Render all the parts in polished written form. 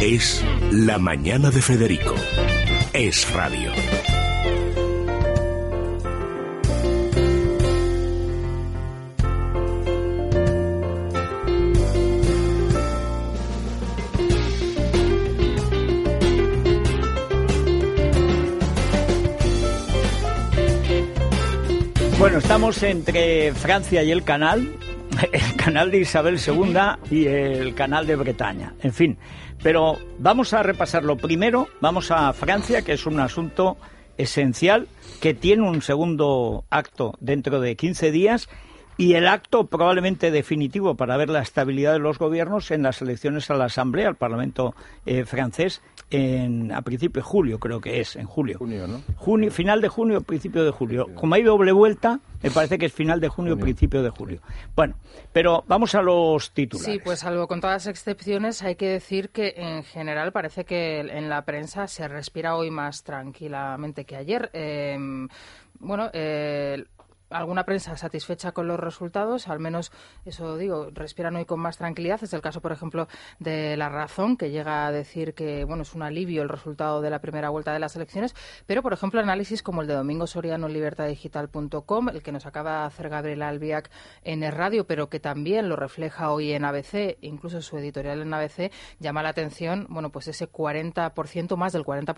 Es La Mañana de Federico. Es radio. Bueno, estamos entre Francia y el canal de Isabel II y el canal de Bretaña, en fin. Pero vamos a repasarlo. Primero, vamos a Francia, que es un asunto esencial, que tiene un segundo acto dentro de 15 días, y el acto probablemente definitivo para ver la estabilidad de los gobiernos en las elecciones a la Asamblea, al Parlamento francés, a principios de julio, creo que es, en julio. Junio, ¿no? Junio, final de junio, principio de julio. Como hay doble vuelta, me parece que es final de junio, principio de julio. Bueno, pero vamos a los titulares. Sí, pues salvo con todas las excepciones, hay que decir que en general parece que en la prensa se respira hoy más tranquilamente que ayer. Alguna prensa satisfecha con los resultados, al menos eso digo, respiran hoy con más tranquilidad. Es el caso, por ejemplo, de La Razón, que llega a decir que es un alivio el resultado de la primera vuelta de las elecciones, pero, por ejemplo, análisis como el de Domingo Soriano en libertadigital.com, el que nos acaba de hacer Gabriel Albiac en el radio, pero que también lo refleja hoy en ABC, incluso su editorial en ABC, llama la atención, pues ese 40%, más del 40%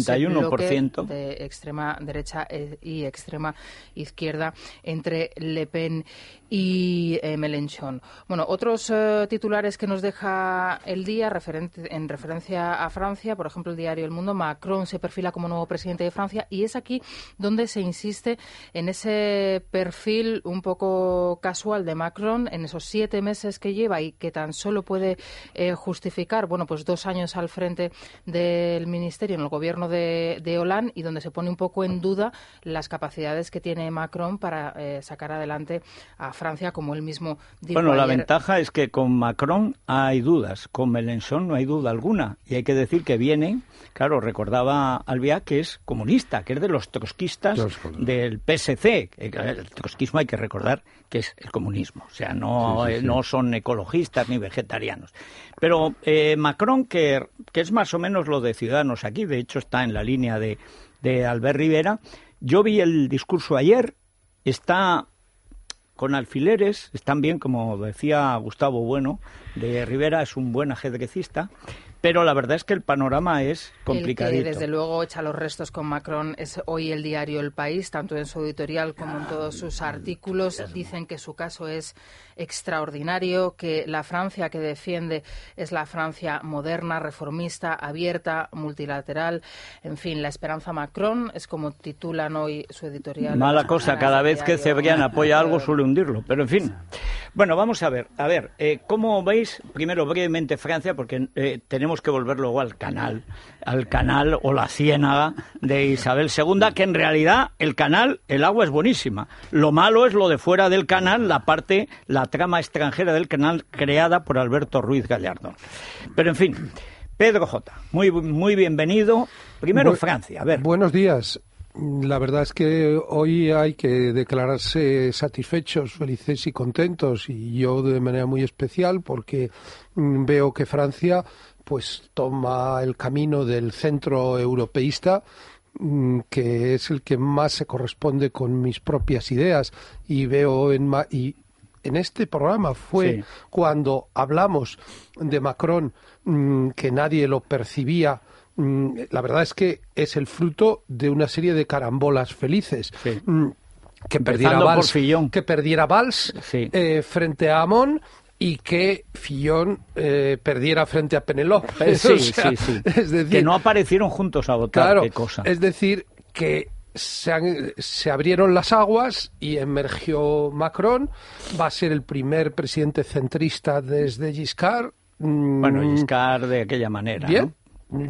41% de extrema derecha y extrema izquierda entre Le Pen y Mélenchon. Otros titulares que nos deja el día en referencia a Francia, por ejemplo, el diario El Mundo: Macron se perfila como nuevo presidente de Francia, y es aquí donde se insiste en ese perfil un poco casual de Macron en esos 7 meses que lleva y que tan solo puede justificar, 2 años al frente del ministerio en el gobierno de Hollande, y donde se pone un poco en duda las capacidades que tiene Macron para sacar adelante a Francia, como él mismo dijo ayer. La ventaja es que con Macron hay dudas, con Mélenchon no hay duda alguna, y hay que decir que viene, claro, recordaba Albiac que es comunista, que es de los trotskistas del PSC. El trotskismo hay que recordar que es el comunismo, o sea, no son ecologistas ni vegetarianos. Pero Macron, que es más o menos lo de Ciudadanos aquí, de hecho está en la línea de Albert Rivera. Yo vi el discurso ayer. Está con alfileres, están bien, como decía Gustavo Bueno de Rivera, es un buen ajedrecista, pero la verdad es que el panorama es complicadito. El que desde luego echa los restos con Macron es hoy el diario El País, tanto en su editorial como en todos sus artículos. Dicen que su caso es extraordinario, que la Francia que defiende es la Francia moderna, reformista, abierta, multilateral. En fin, la esperanza Macron es como titulan hoy su editorial. Mala cosa, cada vez que Cebrián apoya algo suele hundirlo, pero en fin. Bueno, vamos a ver, ¿cómo veis? Primero, brevemente, Francia, porque tenemos que volver luego al canal o la ciénaga de Isabel II, que en realidad el canal, el agua es buenísima. Lo malo es lo de fuera del canal, la trama extranjera del canal creada por Alberto Ruiz Gallardón. Pero en fin, Pedro J., muy bienvenido. Primero Francia, a ver. Buenos días. La verdad es que hoy hay que declararse satisfechos, felices y contentos, y yo de manera muy especial, porque veo que Francia pues toma el camino del centro europeísta, que es el que más se corresponde con mis propias ideas, y veo en este programa fue cuando hablamos de Macron, que nadie lo percibía. La verdad es que es el fruto de una serie de carambolas felices. Sí. Que perdiera Valls frente a Hamon, y que Fillon perdiera frente a Penélope. Es decir, que no aparecieron juntos a votar. Claro, qué cosa. Es decir, que se abrieron las aguas y emergió Macron. Va a ser el primer presidente centrista desde Giscard. Giscard de aquella manera, bien, ¿no?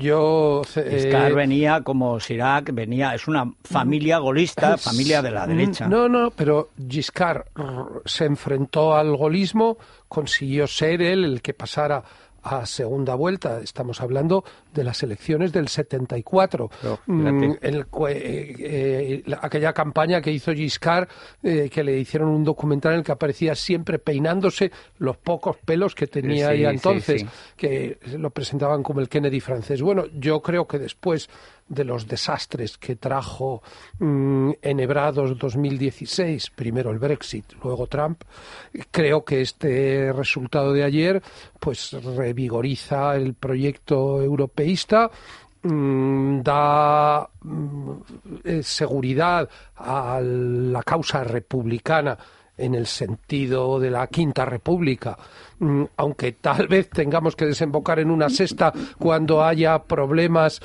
Giscard venía como Chirac, es una familia golista, familia de la derecha. No, pero Giscard se enfrentó al golismo, consiguió ser él el que pasara a segunda vuelta. Estamos hablando de las elecciones del 74. Aquella campaña que hizo Giscard, que le hicieron un documental en el que aparecía siempre peinándose los pocos pelos que tenía ella entonces, que lo presentaban como el Kennedy francés. Bueno, yo creo que después de los desastres que trajo enhebrados 2016, primero el Brexit, luego Trump, creo que este resultado de ayer pues revigoriza el proyecto europeísta, da seguridad a la causa republicana en el sentido de la Quinta República, aunque tal vez tengamos que desembocar en una sexta cuando haya problemas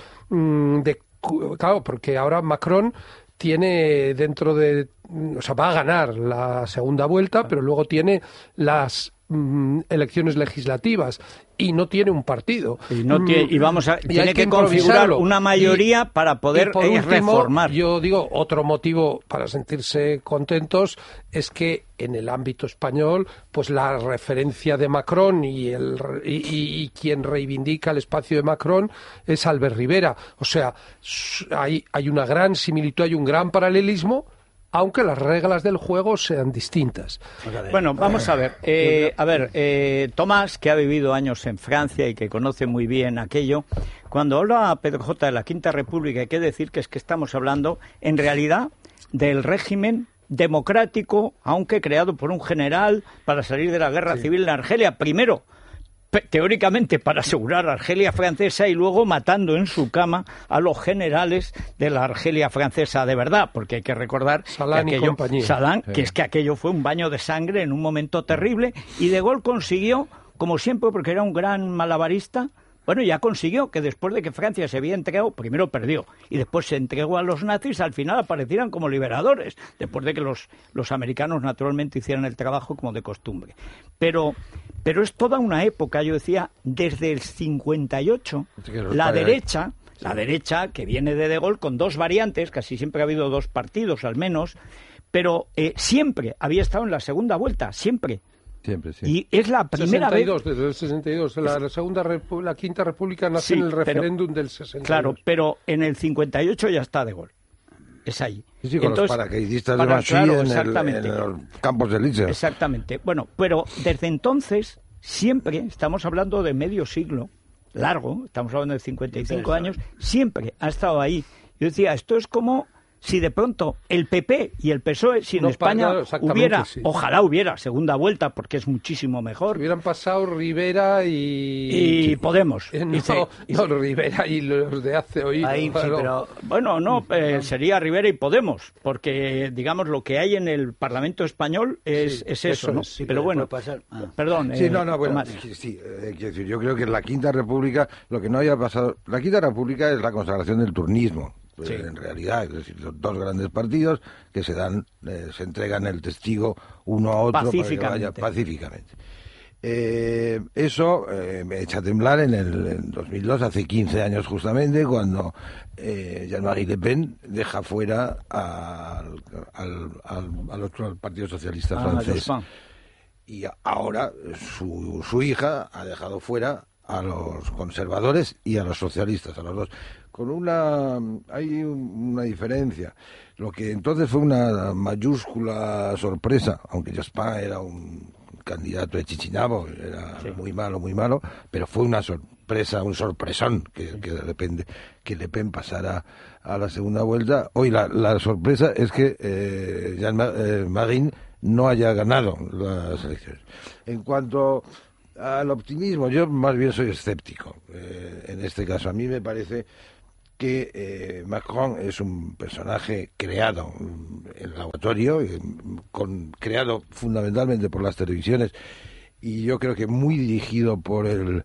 claro, porque ahora Macron tiene va a ganar la segunda vuelta, pero luego tiene las elecciones legislativas y no tiene un partido. Tiene que configurar una mayoría para poder reformar. Yo digo, otro motivo para sentirse contentos es que en el ámbito español, pues la referencia de Macron y quien reivindica el espacio de Macron es Albert Rivera. O sea, hay una gran similitud, hay un gran paralelismo, aunque las reglas del juego sean distintas. Bueno, vamos a ver. Tomás, que ha vivido años en Francia y que conoce muy bien aquello, cuando habla Pedro J. de la Quinta República, hay que decir que estamos hablando, en realidad, del régimen democrático, aunque creado por un general para salir de la guerra civil en Argelia. Primero, teóricamente para asegurar Argelia francesa y luego matando en su cama a los generales de la Argelia francesa de verdad, porque hay que recordar Saddam y compañía. Que es que aquello fue un baño de sangre en un momento terrible, y De Gaulle consiguió, como siempre, porque era un gran malabarista, bueno, ya consiguió que después de que Francia se había entregado, primero perdió y después se entregó a los nazis, al final aparecieran como liberadores, después de que los americanos naturalmente hicieran el trabajo como de costumbre. Pero es toda una época, yo decía, desde el 58, la derecha, que viene de Gaulle con dos variantes, casi siempre ha habido dos partidos al menos, pero siempre había estado en la segunda vuelta, siempre. Siempre, sí. Y es la primera 62, vez... Desde el 62. La Quinta República nace en el referéndum del 62. Claro, pero en el 58 ya está De Gaulle. Es ahí. Sí, con los paracaidistas de Massy en los campos de Elíseo. Exactamente. Bueno, pero desde entonces, siempre, estamos hablando de medio siglo largo, estamos hablando de 55 años, siempre ha estado ahí. Yo decía, esto es como si de pronto el PP y el PSOE, si en España ojalá hubiera segunda vuelta, porque es muchísimo mejor. Si hubieran pasado Rivera y Podemos. Rivera y los de hace hoy. Bueno, sería Rivera y Podemos, porque digamos lo que hay en el Parlamento español es eso, ¿no? Sí, pero bueno, perdón. Yo creo que en la Quinta República lo que no haya pasado, la Quinta República es la consagración del turnismo. Sí. En realidad, es decir, son dos grandes partidos que se entregan el testigo uno a otro pacíficamente. Eso me echa a temblar en 2002, hace 15 años justamente, cuando Jean-Marie Le Pen deja fuera al Partido Socialista francés. Y ahora su hija ha dejado fuera a los conservadores y a los socialistas, a los dos. Hay una diferencia. Lo que entonces fue una mayúscula sorpresa, aunque Jospin era un candidato de Chichinabo, era muy malo, pero fue una sorpresa, un sorpresón que Le Pen pasara a la segunda vuelta. Hoy la sorpresa es que Jean-Marie no haya ganado las elecciones. En cuanto al optimismo, yo más bien soy escéptico en este caso. A mí me parece que Macron es un personaje creado en laboratorio, creado fundamentalmente por las televisiones, y yo creo que muy dirigido por el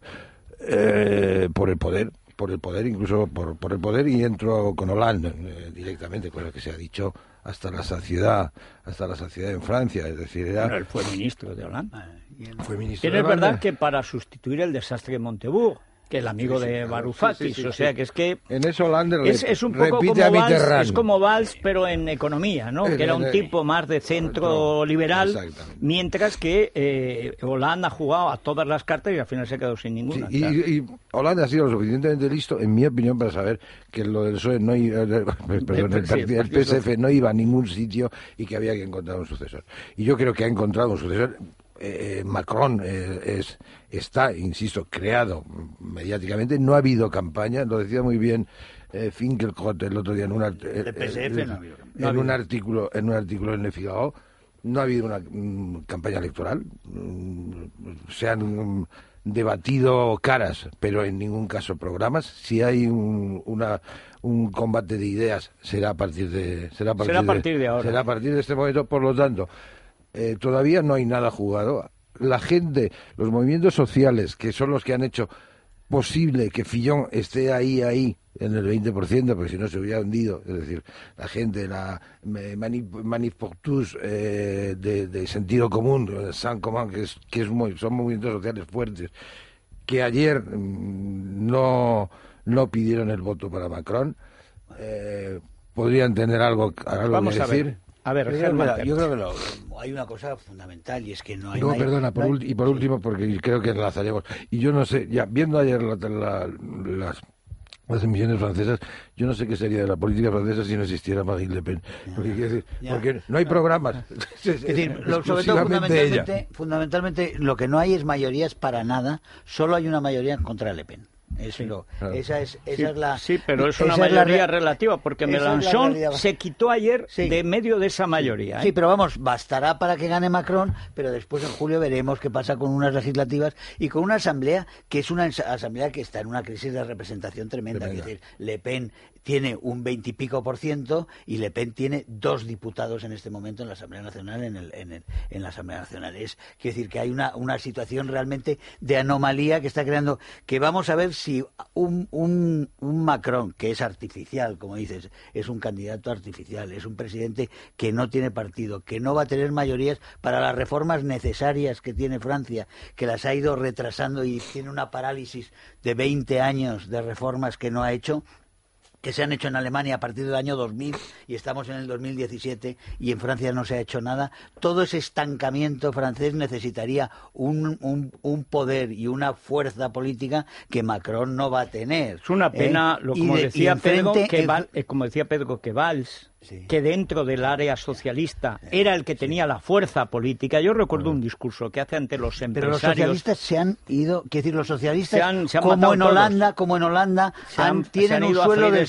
poder, incluso por el poder, y entro con Hollande directamente, con lo que se ha dicho hasta la saciedad en Francia. Es decir, él fue ministro de Hollande. Pero es verdad que para sustituir el desastre de Montebourg, que el amigo de Varoufakis, o sea que es que en eso Hollande es un poco como Valls, es como Valls pero en economía, ¿no? Que era un tipo más de centro liberal, mientras que Hollande ha jugado a todas las cartas y al final se ha quedado sin ninguna. Sí, y Hollande ha sido lo suficientemente listo, en mi opinión, para saber que lo del PSOE no iba, el PSF no iba a ningún sitio y que había que encontrar un sucesor. Y yo creo que ha encontrado un sucesor. Macron está, insisto, creado mediáticamente. No ha habido campaña, lo decía muy bien Finkielkraut el otro día en un artículo en Le Figaro. No ha habido una campaña electoral. Se han debatido caras, pero en ningún caso programas. Si hay un combate de ideas, será a partir de ahora. Será a partir de este momento. Por lo tanto, todavía no hay nada jugado. La gente, los movimientos sociales, que son los que han hecho posible que Fillon esté ahí en el 20%, porque si no se hubiera hundido, es decir, la gente, la Manif pour tous de sentido común, Saint-Commun, son movimientos sociales fuertes, que ayer no pidieron el voto para Macron, podrían tener algo que decir. A ver, yo creo que hay una cosa fundamental y es que no hay... Por último, porque creo que enlazaremos. Y yo no sé, ya viendo ayer las emisiones francesas, yo no sé qué sería de la política francesa si no existiera Marine Le Pen. Porque no hay programas. Es decir, sobre todo fundamentalmente lo que no hay es mayorías para nada, solo hay una mayoría contra Le Pen. Esa es la... Sí, pero es una mayoría relativa, porque Mélenchon se quitó ayer de medio de esa mayoría. Sí, pero vamos, bastará para que gane Macron, pero después en julio veremos qué pasa con unas legislativas y con una asamblea que es una asamblea que está en una crisis de representación tremenda. Es decir, Le Pen tiene un 20 y pico % y Le Pen tiene 2 diputados en este momento en la Asamblea Nacional, en la Asamblea Nacional. Quiero decir que hay una situación realmente de anomalía que está creando, que vamos a ver si un Macron, que es artificial, como dices, es un candidato artificial, es un presidente que no tiene partido, que no va a tener mayorías para las reformas necesarias que tiene Francia, que las ha ido retrasando y tiene una parálisis de 20 años de reformas que no ha hecho, que se han hecho en Alemania a partir del año 2000 y estamos en el 2017 y en Francia no se ha hecho nada. Todo ese estancamiento francés necesitaría un poder y una fuerza política que Macron no va a tener. Es una pena, como decía Pedro, que Valls, que dentro del área socialista era el que tenía la fuerza política. Yo recuerdo un discurso que hace ante los empresarios. Pero los socialistas se han ido, quiero decir, los socialistas como en Holanda tienen un suelo del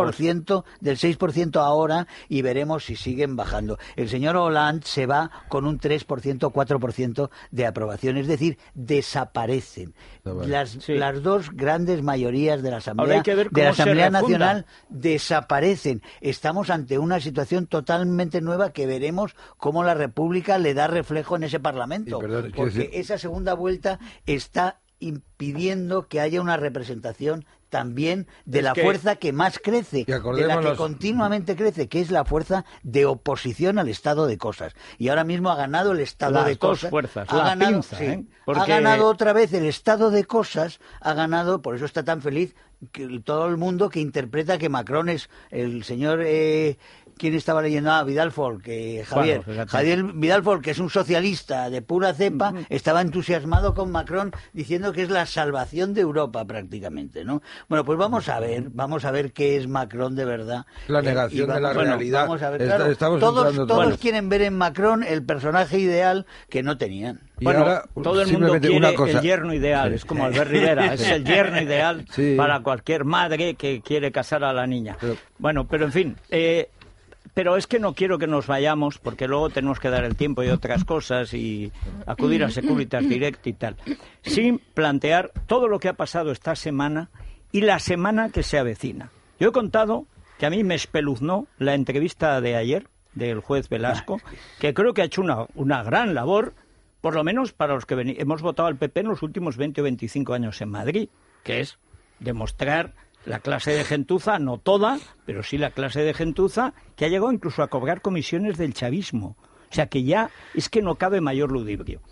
6% ahora y veremos si siguen bajando. El señor Hollande se va con un 3%, 4% de aprobación, es decir, desaparecen. Las dos grandes mayorías de la Asamblea Nacional desaparecen. Estamos ante una situación totalmente nueva que veremos cómo la República le da reflejo en ese Parlamento. Porque esa segunda vuelta está impidiendo que haya una representación también de la fuerza que más crece, de la que continuamente crece, que es la fuerza de oposición al estado de cosas. Y ahora mismo ha ganado el estado de cosas. Ha ganado otra vez el estado de cosas, por eso está tan feliz todo el mundo que interpreta que Macron es el señor... ¿Quién estaba leyendo? Vidal Folk, Javier Vidal Folk, que es un socialista de pura cepa, estaba entusiasmado con Macron diciendo que es la salvación de Europa prácticamente, ¿no? Bueno, pues vamos a ver qué es Macron de verdad. La negación de la realidad. Vamos a ver, claro, todos quieren ver en Macron el personaje ideal que no tenían. Todo el mundo quiere el yerno ideal, es como Albert Rivera, es el yerno ideal para cualquier madre que quiere casar a la niña. Pero en fin... Pero es que no quiero que nos vayamos, porque luego tenemos que dar el tiempo y otras cosas y acudir a Securitas Direct y tal, sin plantear todo lo que ha pasado esta semana y la semana que se avecina. Yo he contado que a mí me espeluznó la entrevista de ayer del juez Velasco, que creo que ha hecho una gran labor, por lo menos para los que hemos votado al PP en los últimos 20 o 25 años en Madrid, que es demostrar... la clase de gentuza, no toda, pero sí la clase de gentuza, que ha llegado incluso a cobrar comisiones del chavismo. O sea que ya es que no cabe mayor ludibrio.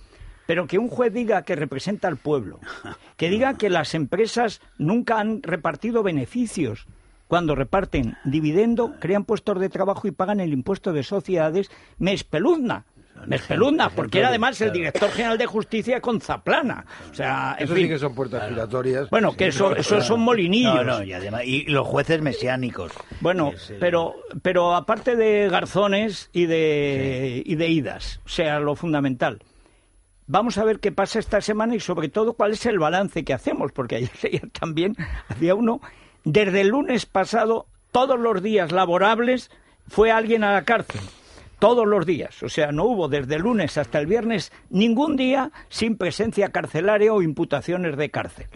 pero que un juez diga que representa al pueblo, que diga que las empresas nunca han repartido beneficios, cuando reparten dividendo, crean puestos de trabajo y pagan el impuesto de sociedades, me espeluzna, porque era además el director general de Justicia con Zaplana. O sea, eso sí que son puertas giratorias. Bueno, que eso son molinillos. No, y además, y los jueces mesiánicos. Bueno, pero aparte de garzones y de idas, o sea, lo fundamental. Vamos a ver qué pasa esta semana y sobre todo cuál es el balance que hacemos, porque ayer también hacía uno. Desde el lunes pasado, todos los días laborables, fue alguien a la cárcel. Todos los días. O sea, no hubo desde el lunes hasta el viernes ningún día sin presencia carcelaria o imputaciones de cárcel.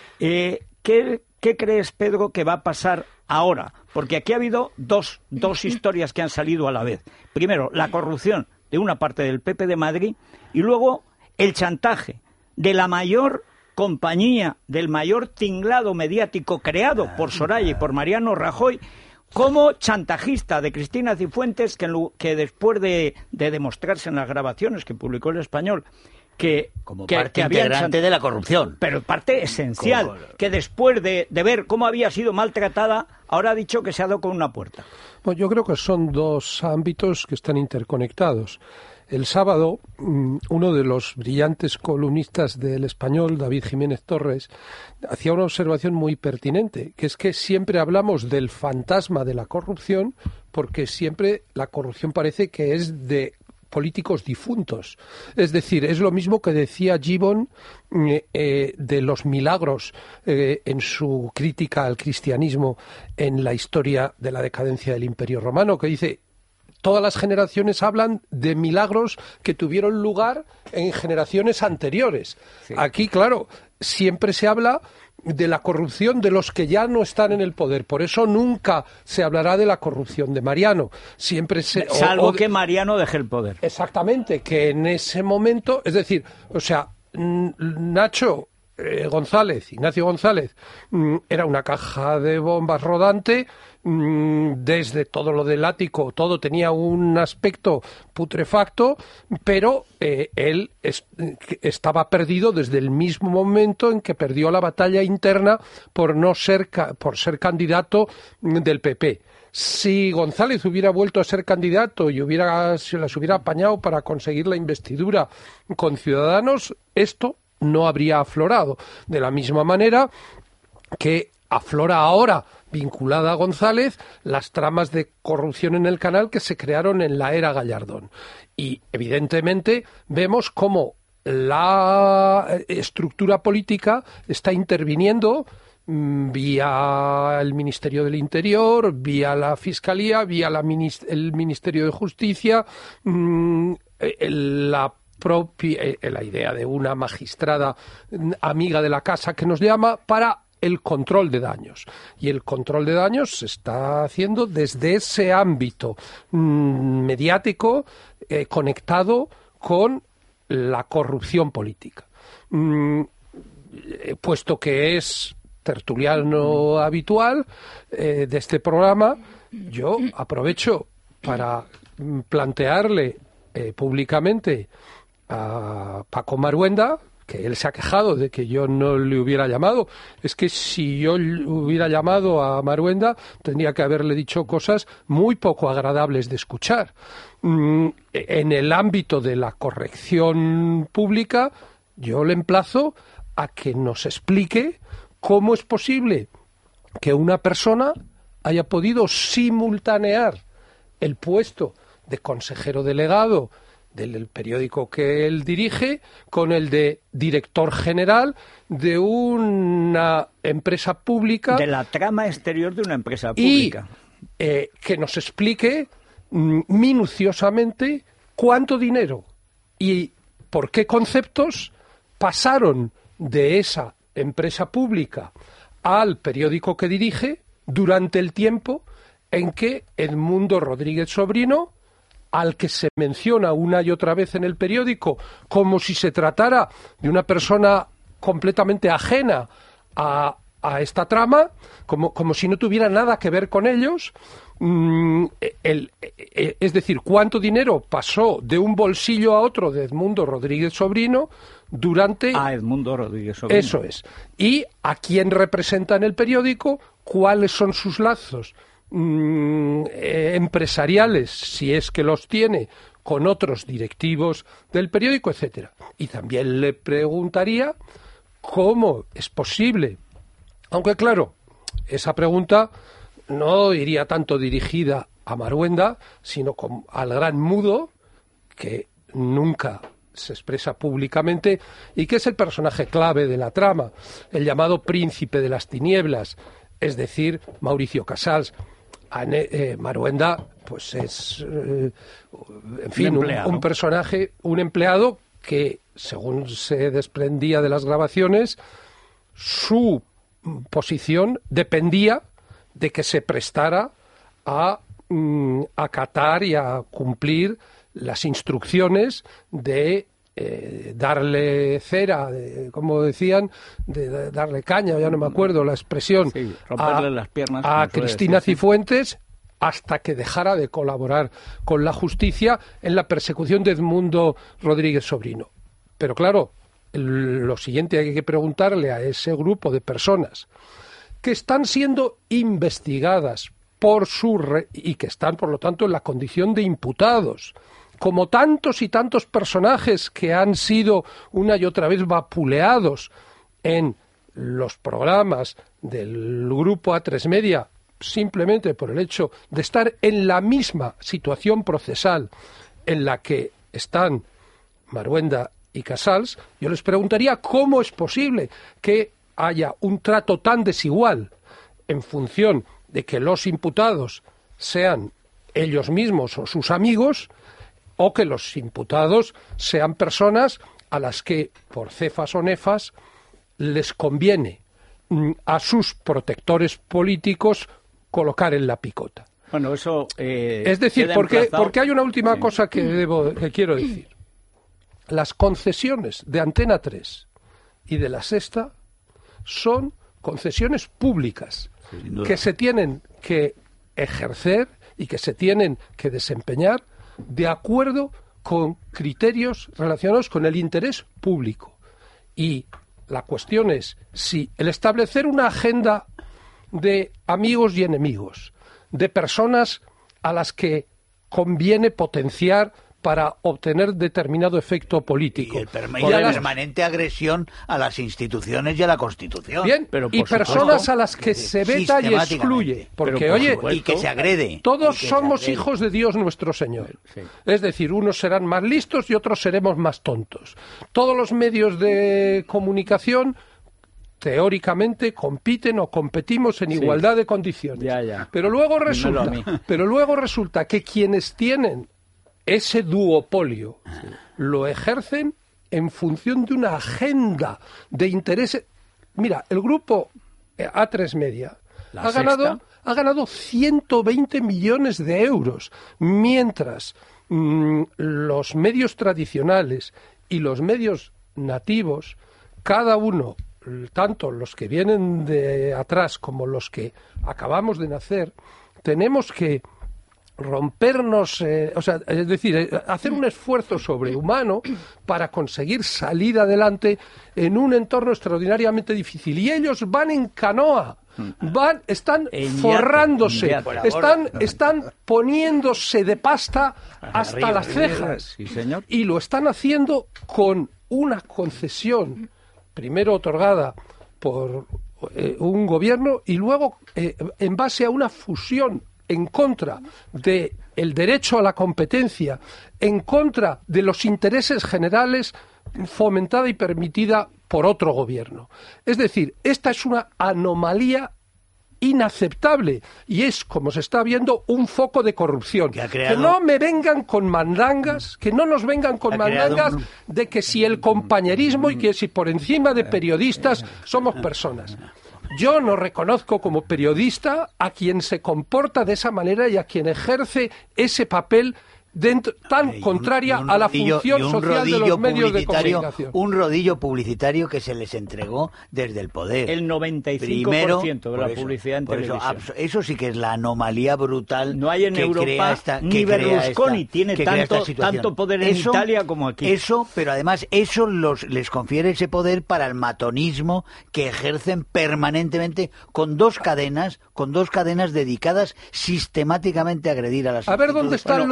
¿Qué crees, Pedro, que va a pasar ahora? Porque aquí ha habido dos historias que han salido a la vez. Primero, la corrupción de una parte del PP de Madrid y luego el chantaje de la mayor compañía, del mayor tinglado mediático creado por Soraya y por Mariano Rajoy, como chantajista de Cristina Cifuentes, que después de demostrarse en las grabaciones que publicó El Español, como parte integrante de la corrupción. Pero parte esencial, que después de ver cómo había sido maltratada, ahora ha dicho que se ha dado con una puerta. Bueno, yo creo que son dos ámbitos que están interconectados. El sábado, uno de los brillantes columnistas del Español, David Jiménez Torres, hacía una observación muy pertinente, que es que siempre hablamos del fantasma de la corrupción porque siempre la corrupción parece que es de políticos difuntos. Es decir, es lo mismo que decía Gibbon de los milagros en su crítica al cristianismo en la historia de la decadencia del Imperio Romano, que dice: todas las generaciones hablan de milagros que tuvieron lugar en generaciones anteriores. Sí. Aquí, claro, siempre se habla de la corrupción de los que ya no están en el poder. Por eso nunca se hablará de la corrupción de Mariano. Salvo que Mariano deje el poder. Exactamente, que en ese momento, es decir, o sea, Ignacio González, era una caja de bombas rodante. Desde todo lo del ático, todo tenía un aspecto putrefacto, pero él estaba perdido desde el mismo momento en que perdió la batalla interna por ser candidato del PP. Si González hubiera vuelto a ser candidato y se las hubiera apañado para conseguir la investidura con Ciudadanos, esto no habría aflorado. De la misma manera que aflora ahora, vinculada a González, las tramas de corrupción en el canal que se crearon en la era Gallardón. Y, evidentemente, vemos cómo la estructura política está interviniendo vía el Ministerio del Interior, vía la Fiscalía, vía el Ministerio de Justicia, la idea de una magistrada amiga de la casa que nos llama para el control de daños. Y el control de daños se está haciendo desde ese ámbito mediático conectado con la corrupción política. Puesto que es tertuliano habitual de este programa, yo aprovecho para plantearle públicamente a Paco Maruenda, que él se ha quejado de que yo no le hubiera llamado. Es que si yo hubiera llamado a Maruenda, tendría que haberle dicho cosas muy poco agradables de escuchar. En el ámbito de la corrección pública, yo le emplazo a que nos explique cómo es posible que una persona haya podido simultanear el puesto de consejero delegado del periódico que él dirige con el de director general de una empresa pública. De la trama exterior de una empresa pública. Y que nos explique minuciosamente cuánto dinero y por qué conceptos pasaron de esa empresa pública al periódico que dirige durante el tiempo en que Edmundo Rodríguez Sobrino, al que se menciona una y otra vez en el periódico como si se tratara de una persona completamente ajena a esta trama, como si no tuviera nada que ver con ellos, Es decir, cuánto dinero pasó de un bolsillo a otro de Edmundo Rodríguez Sobrino durante... Edmundo Rodríguez Sobrino. Eso es. Y a quién representa en el periódico, cuáles son sus lazos empresariales, si es que los tiene, con otros directivos del periódico, etcétera. Y también le preguntaría cómo es posible, aunque claro, esa pregunta no iría tanto dirigida a Maruenda, sino al gran mudo, que nunca se expresa públicamente y que es el personaje clave de la trama, el llamado príncipe de las tinieblas, es decir, Mauricio Casals. Maruenda, pues es, en fin, un personaje, un empleado que, según se desprendía de las grabaciones, su posición dependía de que se prestara a acatar y a cumplir las instrucciones de darle cera, como decían, de darle caña, ya no me acuerdo la expresión, sí, romperle las piernas a Cristina Cifuentes, hasta que dejara de colaborar con la justicia en la persecución de Edmundo Rodríguez Sobrino. Pero claro, lo siguiente hay que preguntarle a ese grupo de personas que están siendo investigadas y que están, por lo tanto, en la condición de imputados, como tantos y tantos personajes que han sido una y otra vez vapuleados en los programas del grupo A3 Media, simplemente por el hecho de estar en la misma situación procesal en la que están Maruenda y Casals, yo les preguntaría cómo es posible que haya un trato tan desigual en función de que los imputados sean ellos mismos o sus amigos, o que los imputados sean personas a las que, por cefas o nefas, les conviene a sus protectores políticos colocar en la picota. Bueno, eso es decir, porque hay una última cosa que quiero decir. Las concesiones de Antena 3 y de La Sexta son concesiones públicas que se tienen que ejercer y que se tienen que desempeñar de acuerdo con criterios relacionados con el interés público. Y la cuestión es si el establecer una agenda de amigos y enemigos, de personas a las que conviene potenciar para obtener determinado efecto político. Y la permanente agresión a las instituciones y a la Constitución. Bien, y personas a las que se veta y excluye. Porque, oye, y que se agrede. Todos somos hijos de Dios nuestro Señor. Sí. Es decir, unos serán más listos y otros seremos más tontos. Todos los medios de comunicación teóricamente compiten o competimos en igualdad de condiciones. Ya. Pero luego resulta que quienes tienen ese duopolio lo ejercen en función de una agenda de intereses. Mira, el grupo A3 Media ha ganado 120 millones de euros, mientras los medios tradicionales y los medios nativos, cada uno, tanto los que vienen de atrás como los que acabamos de nacer, tenemos que rompernos, es decir, hacer un esfuerzo sobrehumano para conseguir salir adelante en un entorno extraordinariamente difícil. Y ellos van en canoa, están forrándose, están poniéndose de pasta hasta las cejas. Sí, señor. Y lo están haciendo con una concesión, primero otorgada por un gobierno y luego en base a una fusión en contra del derecho a la competencia, en contra de los intereses generales fomentada y permitida por otro gobierno. Es decir, esta es una anomalía inaceptable y es, como se está viendo, un foco de corrupción. Que no me vengan con mandangas, que no nos vengan con mandangas de que si el compañerismo y que si por encima de periodistas somos personas. Yo no reconozco como periodista a quien se comporta de esa manera y a quien ejerce ese papel tan contraria a la función social de los medios de comunicación. Un rodillo publicitario que se les entregó desde el poder. El 95% de la publicidad en televisión. Eso sí que es la anomalía brutal. No hay en Europa ni Berlusconi tiene tanto poder en Italia como aquí. Eso, pero además eso les confiere ese poder para el matonismo que ejercen permanentemente con dos cadenas dedicadas sistemáticamente a agredir a las instituciones. A ver dónde están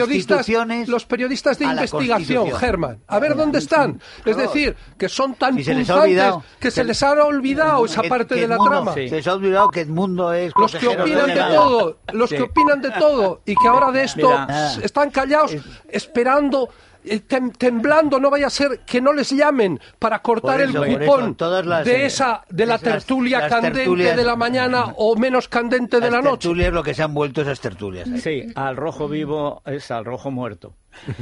los periodistas de investigación, Germán. A ver dónde están. Es decir, que son tan punzantes que se les ha olvidado esa parte de la trama. Se les ha olvidado que Edmundo es los que opinan de todo, que opinan de todo y que ahora de esto están callados esperando, temblando, no vaya a ser que no les llamen para cortar el cupón de la tertulia candente de la mañana o menos candente de la noche. Las tertulias, lo que se han vuelto esas tertulias. Sí, al rojo vivo es al rojo muerto.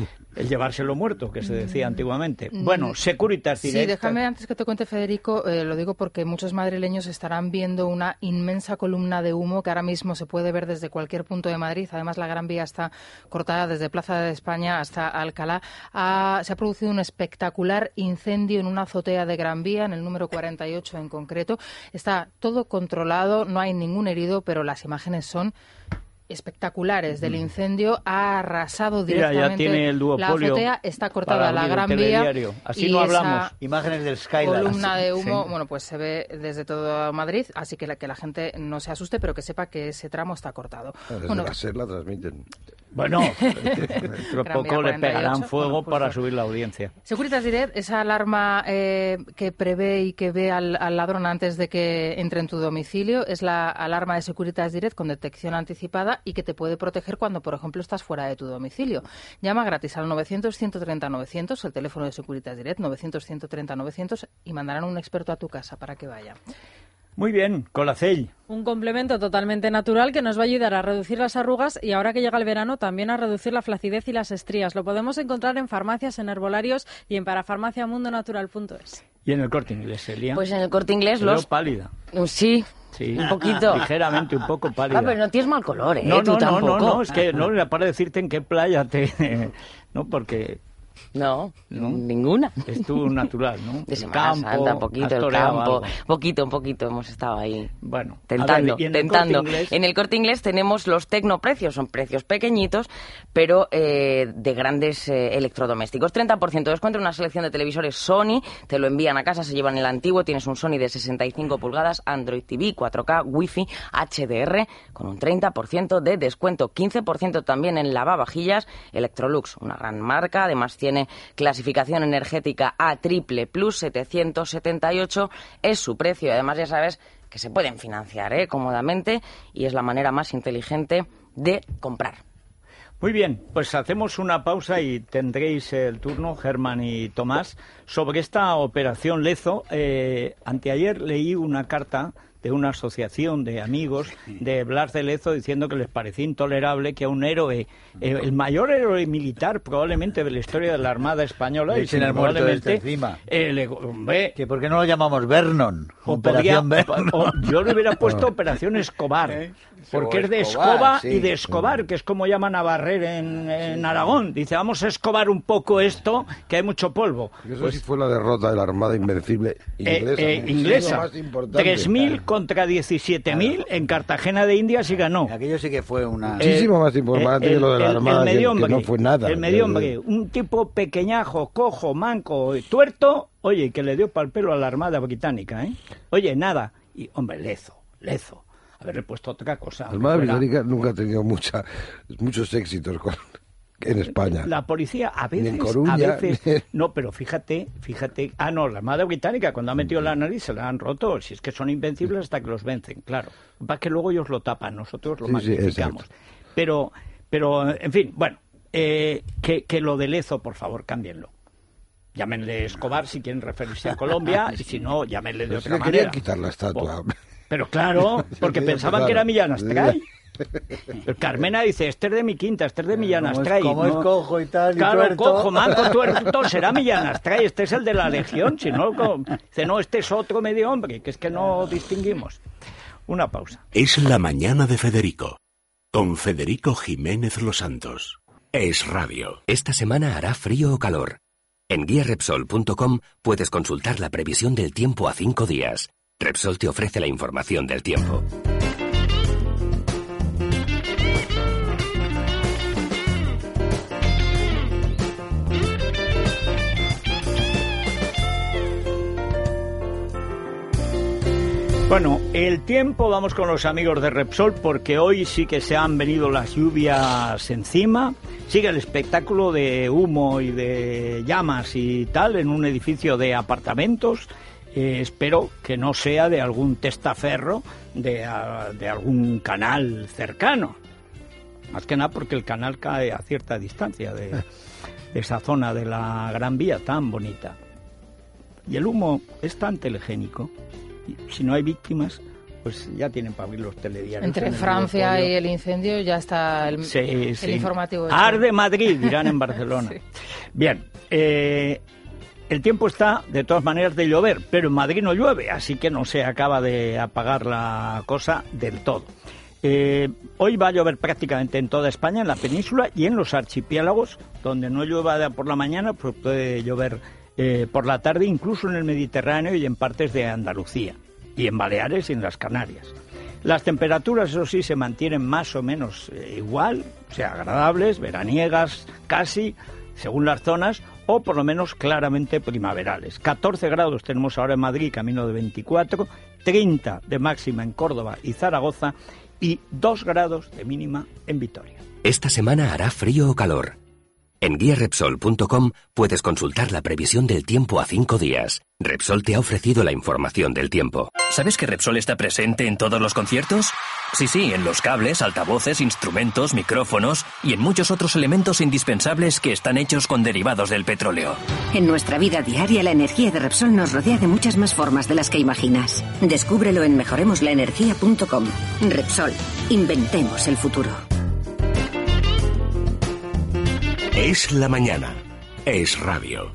El llevárselo muerto, que se decía antiguamente. Bueno, Securitas Direct. Sí, déjame antes que te cuente, Federico, lo digo porque muchos madrileños estarán viendo una inmensa columna de humo que ahora mismo se puede ver desde cualquier punto de Madrid. Además, la Gran Vía está cortada desde Plaza de España hasta Alcalá. Se ha producido un espectacular incendio en una azotea de Gran Vía, en el número 48 en concreto. Está todo controlado, no hay ningún herido, pero las imágenes son espectaculares del incendio. Ha arrasado directamente. Ya tiene el duopolio. La azotea está cortada, la Gran Vía. Así no hablamos. Imágenes del Skyline. Columna de humo, bueno, pues se ve desde todo Madrid, así que la gente no se asuste, pero que sepa que ese tramo está cortado. Desde la SER la transmiten. Bueno, dentro de poco le pegarán fuego para subir la audiencia. Securitas Direct, esa alarma que prevé y que ve al ladrón antes de que entre en tu domicilio, es la alarma de Securitas Direct con detección anticipada y que te puede proteger cuando, por ejemplo, estás fuera de tu domicilio. Llama gratis al 900-130-900, el teléfono de Securitas Direct, 900-130-900, y mandarán un experto a tu casa para que vaya. Muy bien, Colacell. Un complemento totalmente natural que nos va a ayudar a reducir las arrugas y ahora que llega el verano también a reducir la flacidez y las estrías. Lo podemos encontrar en farmacias, en herbolarios y en parafarmaciamundonatural.es. ¿Y en el Corte Inglés, Elia? Pues en el Corte Inglés pálida. Sí. Un poquito. Ligeramente, un poco pálida. Pero no tienes mal color, ¿eh? No, Tú tampoco. No, es que no era para decirte en qué playa te... no, porque... No, ninguna. Es tu natural, ¿no? De Semana Santa, poquito el campo, un poquito hemos estado ahí. Bueno, tentando. Corte En el Corte Inglés tenemos los tecnoprecios, son precios pequeñitos, pero de grandes electrodomésticos. 30% de descuento en una selección de televisores Sony, te lo envían a casa, se llevan el antiguo, tienes un Sony de 65 pulgadas, Android TV, 4K, Wi-Fi, HDR, con un 30% de descuento. 15% también en lavavajillas, Electrolux, una gran marca, además tiene clasificación energética A++, 778 es su precio. Además, ya sabes que se pueden financiar cómodamente y es la manera más inteligente de comprar. Muy bien, pues hacemos una pausa y tendréis el turno, Germán y Tomás, sobre esta operación Lezo. Anteayer leí una carta de una asociación de amigos de Blas de Lezo diciendo que les parecía intolerable que a un héroe, el mayor héroe militar probablemente de la historia de la Armada Española, y probablemente encima. Que ¿por qué no lo llamamos Vernon? Operación Vernon. Yo le hubiera puesto Operación Escobar, porque es de Escoba y de Escobar, que es como llaman a barrer en Aragón. Dice, vamos a escobar un poco esto, que hay mucho polvo. Eso sí fue la derrota de la Armada Invencible inglesa. 3.000 contra 17.000 en Cartagena de Indias y ganó. Aquello sí que fue una... Muchísimo más importante que lo de la Armada, que no fue nada. El medio hombre, un tipo pequeñajo, cojo, manco, tuerto, oye, que le dio pal pelo a la Armada británica, ¿eh? Oye, nada. Y, hombre, Lezo. Haberle puesto otra cosa. La Armada británica nunca ha tenido muchos éxitos en España. La policía a veces... En Coruña. No, pero fíjate... la Armada británica cuando ha metido la nariz se la han roto. Si es que son invencibles hasta que los vencen, claro. Para que luego ellos lo tapan, nosotros lo magnificamos. Pero, en fin, bueno, que lo de Lezo, por favor, cámbienlo. Llámenle Escobar si quieren referirse a Colombia y si no, llámenle de otra manera. Querían quitar la estatua. Pero claro, porque pensaban que era Millán Astray. El Carmena dice, este es de mi quinta, este es de Millán Astray. Como es cojo y tal, claro, y tuerto. Cojo, manco, tuerto, será Millán Astray, este es el de la Legión. Si no, dice, no, este es otro medio hombre, que es que no distinguimos. Una pausa. Es la mañana de Federico, con Federico Jiménez Los Santos, es radio. Esta semana hará frío o calor. En guiarepsol.com puedes consultar la previsión del tiempo a 5 días. Repsol te ofrece la información del tiempo. Bueno, el tiempo, vamos con los amigos de Repsol, porque hoy sí que se han venido las lluvias encima. Sigue el espectáculo de humo y de llamas y tal en un edificio de apartamentos. Espero que no sea de algún testaferro de algún canal cercano. Más que nada porque el canal cae a cierta distancia de esa zona de la Gran Vía tan bonita. Y el humo es tan telegénico. Si no hay víctimas, pues ya tienen para abrir los telediarios. Entre Francia y el incendio ya está el informativo. Arde Madrid, dirán en Barcelona. Sí. Bien, el tiempo está de todas maneras de llover, pero en Madrid no llueve, así que no se acaba de apagar la cosa del todo. Hoy va a llover prácticamente en toda España, en la península y en los archipiélagos, donde no llueva por la mañana, pues puede llover por la tarde, incluso en el Mediterráneo y en partes de Andalucía, y en Baleares y en las Canarias. Las temperaturas, eso sí, se mantienen más o menos igual, o sea, agradables, veraniegas casi, según las zonas, o por lo menos claramente primaverales. 14 grados tenemos ahora en Madrid, camino de 24, 30 de máxima en Córdoba y Zaragoza, y 2 grados de mínima en Vitoria. Esta semana hará frío o calor. En guiarepsol.com puedes consultar la previsión del tiempo a 5 días. Repsol te ha ofrecido la información del tiempo. ¿Sabes que Repsol está presente en todos los conciertos? Sí, en los cables, altavoces, instrumentos, micrófonos y en muchos otros elementos indispensables que están hechos con derivados del petróleo. En nuestra vida diaria, la energía de Repsol nos rodea de muchas más formas de las que imaginas. Descúbrelo en mejoremoslaenergia.com. Repsol. Inventemos el futuro. Es la mañana. Es radio.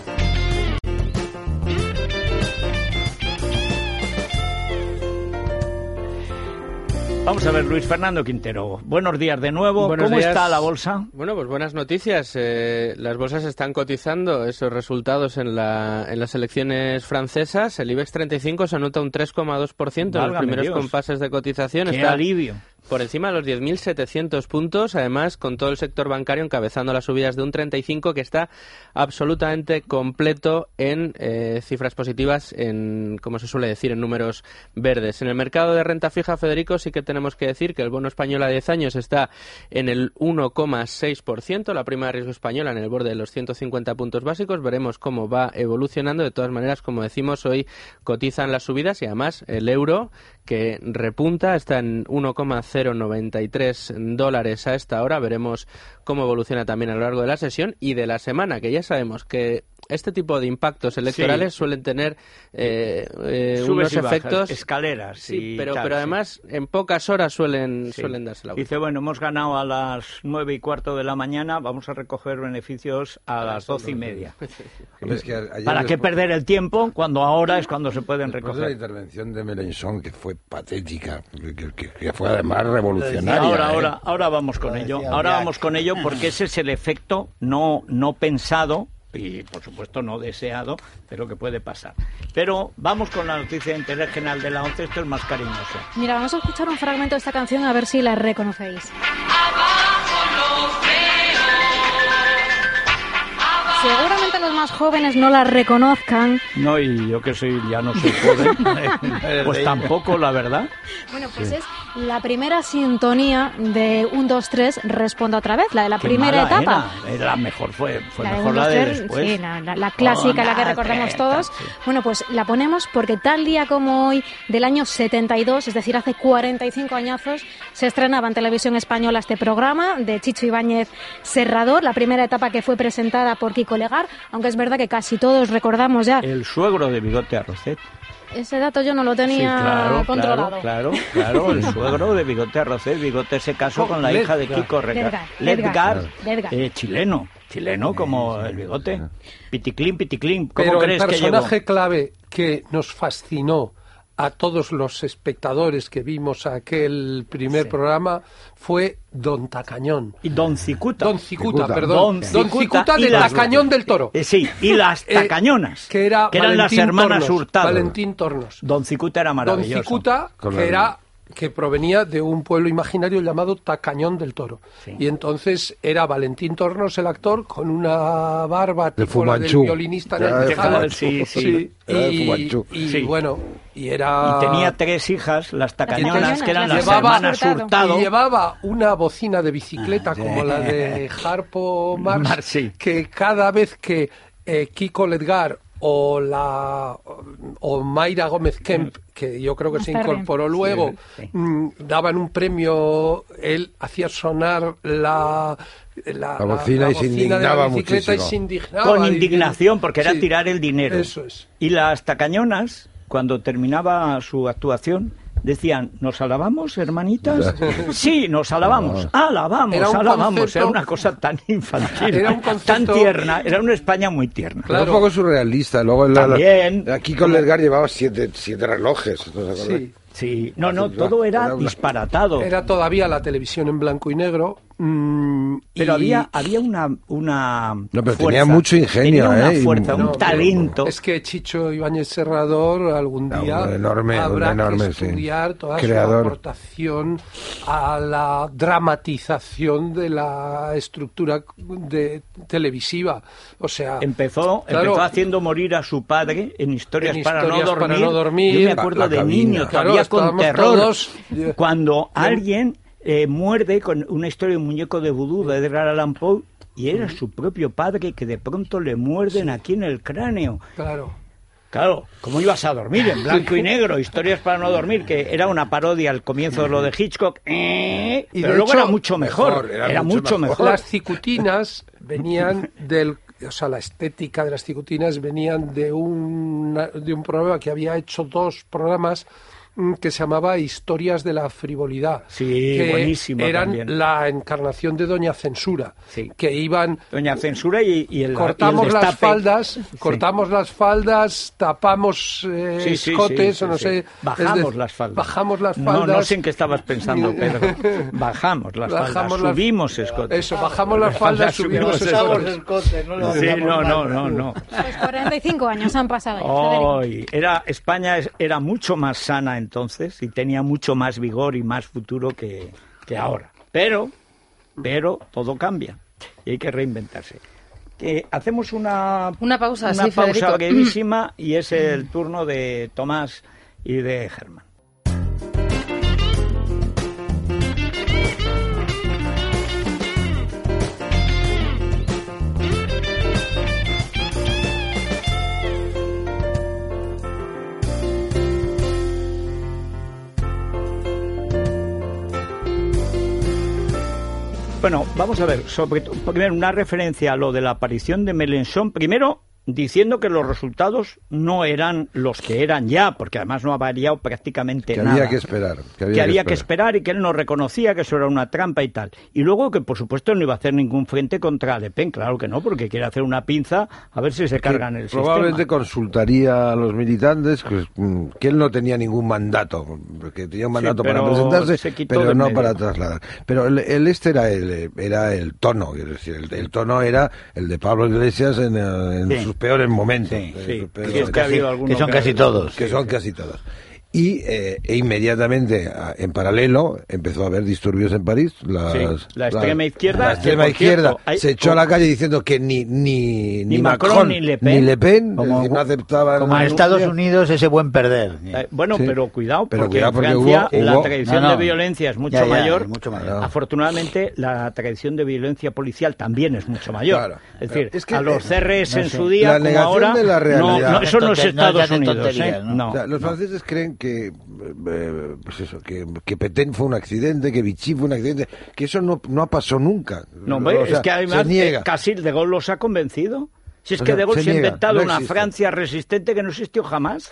Vamos a ver, Luis Fernando Quintero. Buenos días de nuevo. ¿Cómo está la bolsa? Bueno, pues buenas noticias. Las bolsas están cotizando esos resultados en las elecciones francesas. El IBEX 35 se anota un 3,2% en los primeros compases de cotización. ¡Qué alivio! Por encima de los 10.700 puntos, además con todo el sector bancario encabezando las subidas de un 35 que está absolutamente completo en cifras positivas, en, como se suele decir, en números verdes. En el mercado de renta fija, Federico, sí que tenemos que decir que el bono español a 10 años está en el 1,6%, la prima de riesgo española en el borde de los 150 puntos básicos. Veremos cómo va evolucionando. De todas maneras, como decimos, hoy cotizan las subidas y además el euro, que repunta, está en 1,093 dólares a esta hora. Veremos cómo evoluciona también a lo largo de la sesión y de la semana, que ya sabemos que este tipo de impactos electorales suelen tener unos efectos... escaleras. Sí, pero además en pocas horas suelen darse la vuelta. Dice, bueno, hemos ganado a las 9:15 de la mañana, vamos a recoger beneficios a las 12:30. ¿Para qué perder el tiempo cuando ahora es cuando se pueden recoger? La intervención de Mélenchon, que fue patética, que fue además revolucionaria. Ahora vamos con ello. Ahora vamos con ello porque ese es el efecto no pensado y, por supuesto, no deseado, pero que puede pasar. Pero vamos con la noticia de interés general de la 11, esto es más cariñoso. Mira, vamos a escuchar un fragmento de esta canción a ver si la reconocéis. Seguramente los más jóvenes no la reconozcan. No, y yo que ya no soy joven, pues tampoco, la verdad. Bueno, pues es la primera sintonía de 1, 2, 3, responda otra vez, la de la primera etapa. La mejor fue mejor la de después. Sí, la clásica, la que recordamos todos. Sí. Bueno, pues la ponemos porque tal día como hoy, del año 72, es decir, hace 45 añazos, se estrenaba en Televisión Española este programa de Chicho Ibáñez Serrador, la primera etapa que fue presentada por Kiko Legar, aunque es verdad que casi todos recordamos ya. El suegro de Bigote Arrocet. Ese dato yo no lo tenía controlado. Claro, el suegro de Bigote Arrocet. Bigote se casó con la hija de Kiko Ledgar, chileno como el Bigote. Piticlín. ¿Cómo Pero crees el personaje que llegó? clave que nos fascinó a todos los espectadores que vimos aquel primer programa fue Don Tacañón. Y Don Cicuta. Don Cicuta de Tacañón del Toro. Sí, y las Tacañonas, que eran las hermanas Tornos, Hurtado. Valentín Tornos. Don Cicuta era maravilloso. Don Cicuta, que provenía de un pueblo imaginario llamado Tacañón del Toro. Sí. Y entonces era Valentín Tornos el actor con una barba tipo la del violinista de y bueno, y tenía 3 hijas, las Tacañonas, que eran las hermanas Hurtado. Y llevaba una bocina de bicicleta como la de Harpo Marx, que cada vez que Kiko Ledgar o Mayra Gómez Kemp, que yo creo que se incorporó luego, daban un premio, él hacía sonar la bocina y se indignaba muchísimo. Con indignación, porque era tirar el dinero. Eso es. Y las Tacañonas, cuando terminaba su actuación, decían, ¿nos alabamos, hermanitas? Sí, nos alabamos. Alabamos. Era una cosa tan infantil, tan tierna. Era una España muy tierna. Claro. Era un poco surrealista. Luego también. Aquí con Ledgar llevaba 7 relojes. Sí. No, todo era disparatado. Era todavía la televisión en blanco y negro. Pero había una no, pero fuerza, tenía mucho ingenio, tenía una fuerza, un talento. Es que Chicho Ibáñez Serrador algún día habrá que estudiar toda su aportación a la dramatización de la estructura televisiva. O sea, empezó haciendo morir a su padre en Historias para no dormir. Yo me acuerdo de niño todavía con terror cuando alguien muerde con una historia de un muñeco de vudú de Edgar Allan Poe y era su propio padre que de pronto le muerden aquí en el cráneo. Claro, ¿cómo ibas a dormir? En blanco y negro, Historias para no dormir, que era una parodia al comienzo de lo de Hitchcock, pero luego era mucho mejor. Era mucho mejor. Las cicutinas venían la estética de las cicutinas venían de un programa que había hecho 2 programas que se llamaba Historias de la frivolidad, que buenísimo, eran también. La encarnación de Doña Censura, que iban Doña Censura y el cortamos las faldas, tapamos escotes o no sé, bajamos las faldas. No sé en qué estabas pensando, Pedro. Bajamos las faldas, subimos escotes. Eso, bajamos las faldas, subimos escotes. No. Pues 45 años han pasado. Hoy España era mucho más sana entonces y tenía mucho más vigor y más futuro que ahora. Pero todo cambia y hay que reinventarse. Hacemos una pausa brevísima y es el turno de Tomás y de Germán. Bueno, vamos a ver, primero una referencia a lo de la aparición de Mélenchon, primero diciendo que los resultados no eran los que eran ya, porque además no ha variado prácticamente nada. Que había que esperar y que él no reconocía que eso era una trampa y tal. Y luego que, por supuesto, no iba a hacer ningún frente contra Le Pen, claro que no, porque quiere hacer una pinza a ver si se cargan el sistema. Probablemente consultaría a los militantes que él no tenía ningún mandato, porque tenía un mandato para presentarse, pero no para trasladar. Pero era el tono, quiero decir, el tono era el de Pablo Iglesias en sus peores momentos. Que son casi todos. E inmediatamente, en paralelo, empezó a haber disturbios en París. La extrema izquierda. La extrema izquierda se echó a la calle diciendo que ni Macron ni Le Pen no aceptaban. Como en Estados Unidos ese buen perder. Pero cuidado, porque en Francia la tradición de violencia es mucho mayor. Afortunadamente, la tradición de violencia policial también es mucho mayor. Claro, es decir, a los CRS en su día, como ahora, de la realidad. Eso no es Estados Unidos. Los franceses creen que Pétain fue un accidente, que Vichy fue un accidente, que eso no pasó nunca. Es que además casi De Gaulle los ha convencido. Si es que De Gaulle se ha inventado una Francia resistente que no existió jamás.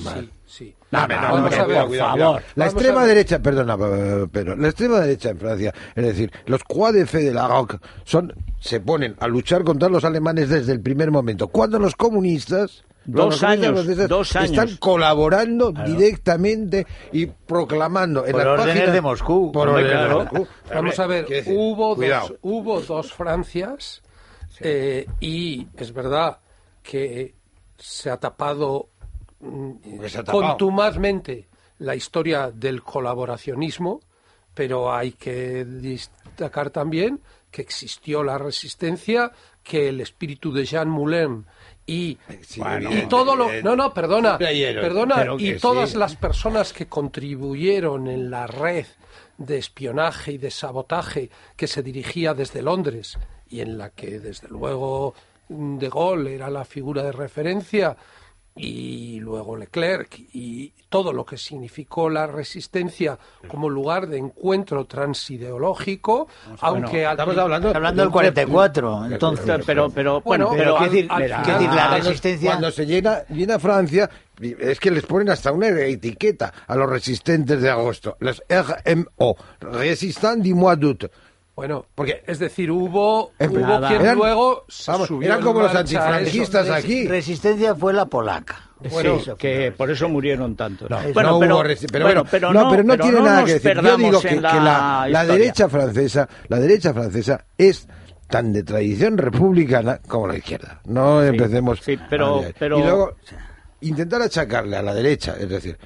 Por favor. La extrema derecha, perdona, pero la extrema derecha en Francia, es decir, los Croix de Feu de la Roque se ponen a luchar contra los alemanes desde el primer momento. Cuando los comunistas 2 años. Están colaborando directamente y proclamando en las páginas de Moscú. Por órdenes de Moscú. Vamos a ver, hubo dos Francias y es verdad que se ha tapado contumazmente la historia del colaboracionismo, pero hay que destacar también que existió la resistencia, que el espíritu de Jean Moulin y todo lo... Perdona, y todas las personas que contribuyeron en la red de espionaje y de sabotaje que se dirigía desde Londres y en la que, desde luego, De Gaulle era la figura de referencia, y luego Leclerc, y todo lo que significó la resistencia como lugar de encuentro transideológico, aunque estamos hablando del 44, entonces, pero la resistencia, cuando se llena Francia, es que les ponen hasta una etiqueta a los resistentes de agosto, los RMO, Resistants du Mois d'Août. Bueno, porque es decir, hubo quien luego subió, eran como los antifranquistas aquí. Resistencia fue la polaca. Bueno, que por eso murieron tantos. Pero no tiene nada que decir. Yo digo que la derecha francesa es tan de tradición republicana como la izquierda. No empecemos. Sí, pero y luego intentar achacarle a la derecha, es decir,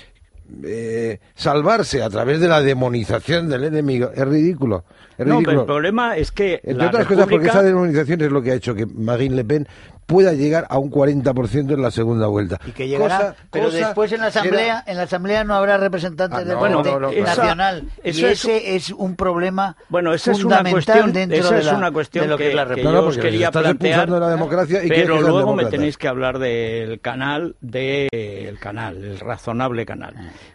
salvarse a través de la demonización del enemigo es ridículo. No, pero el problema es que entre otras cosas, porque esa demonización es lo que ha hecho que Marine Le Pen pueda llegar a un 40% en la segunda vuelta. Y que llegará, pero después en la asamblea no habrá representantes del Frente Nacional. Ese es un problema fundamental dentro de lo que es la República. Yo os quería plantear, la democracia y pero luego me tenéis que hablar del canal, el razonable canal.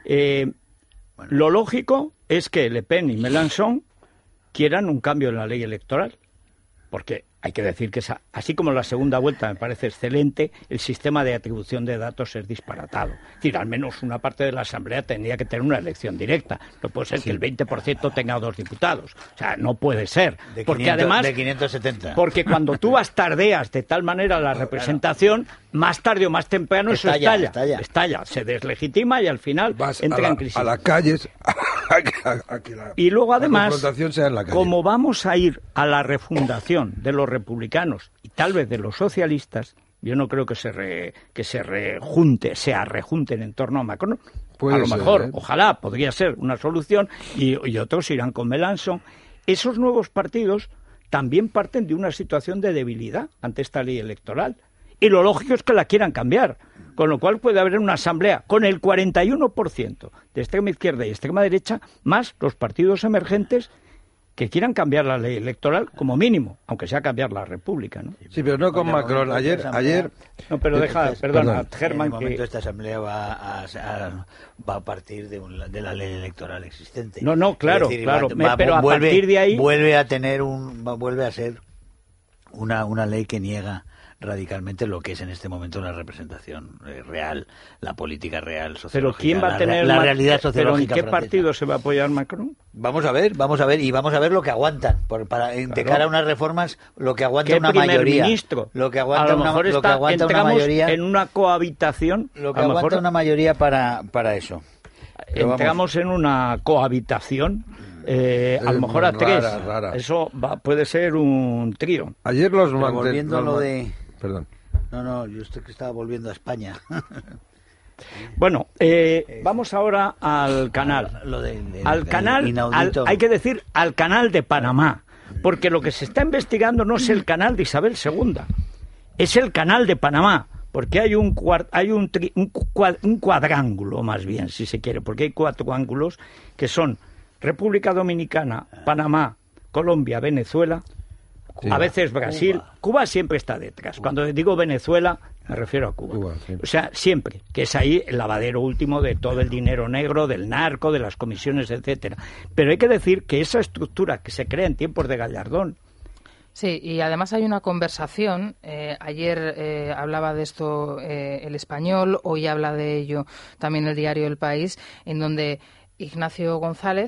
Lo lógico es que Le Pen y Mélenchon quieran un cambio en la ley electoral, porque hay que decir que así como la segunda vuelta me parece excelente, el sistema de atribución de datos es disparatado. Es decir, al menos una parte de la Asamblea tendría que tener una elección directa. No puede ser que el 20% tenga 2 diputados. O sea, no puede ser. Porque además, de 570. Porque cuando tú bastardeas de tal manera la representación, más tarde o más temprano estalla, se deslegitima y al final entra en crisis. A las calles. Y luego además, como vamos a ir a la refundación de los republicanos y tal vez de los socialistas, yo no creo que se rejunten en torno a Macron. A lo mejor, ojalá, podría ser una solución, y otros irán con Mélenchon. Esos nuevos partidos también parten de una situación de debilidad ante esta ley electoral. Y lo lógico es que la quieran cambiar. Con lo cual puede haber una asamblea con el 41% de extrema izquierda y extrema derecha, más los partidos emergentes que quieran cambiar la ley electoral como mínimo, aunque sea cambiar la república, ¿no? Sí, pero no con Macron. Ayer... No, pero perdona, Germán, en el momento esta asamblea va a partir de la ley electoral existente. No, claro, pero a partir de ahí... Vuelve a ser una ley que niega radicalmente lo que es en este momento la representación real, la política real, sociológica. Pero ¿quién va a tener la realidad sociológica? ¿Pero en qué partido se va a apoyar Macron? Vamos a ver y vamos a ver lo que aguantan de cara a unas reformas, lo que aguanta una mayoría. Lo que aguanta una mayoría en una cohabitación. Lo que aguanta una mayoría para eso. Entramos en una cohabitación. A lo mejor a 3. Rara. Eso puede ser un trío. Ayer volviendo a lo de... Perdón. No, yo estoy que estaba volviendo a España. Bueno, vamos ahora al canal. Al canal, hay que decir al canal de Panamá, porque lo que se está investigando no es el canal de Isabel II, es el canal de Panamá. Porque hay un cuadrángulo, más bien, si se quiere, porque hay 4 ángulos que son República Dominicana, Panamá, Colombia, Venezuela, a veces Brasil. Cuba siempre está detrás. Cuando digo Venezuela, me refiero a Cuba. O sea, siempre, que es ahí el lavadero último de todo el dinero negro, del narco, de las comisiones, etcétera. Pero hay que decir que esa estructura que se crea en tiempos de Gallardón. Sí, y además hay una conversación, ayer hablaba de esto El Español, hoy habla de ello también el diario El País, en donde Ignacio González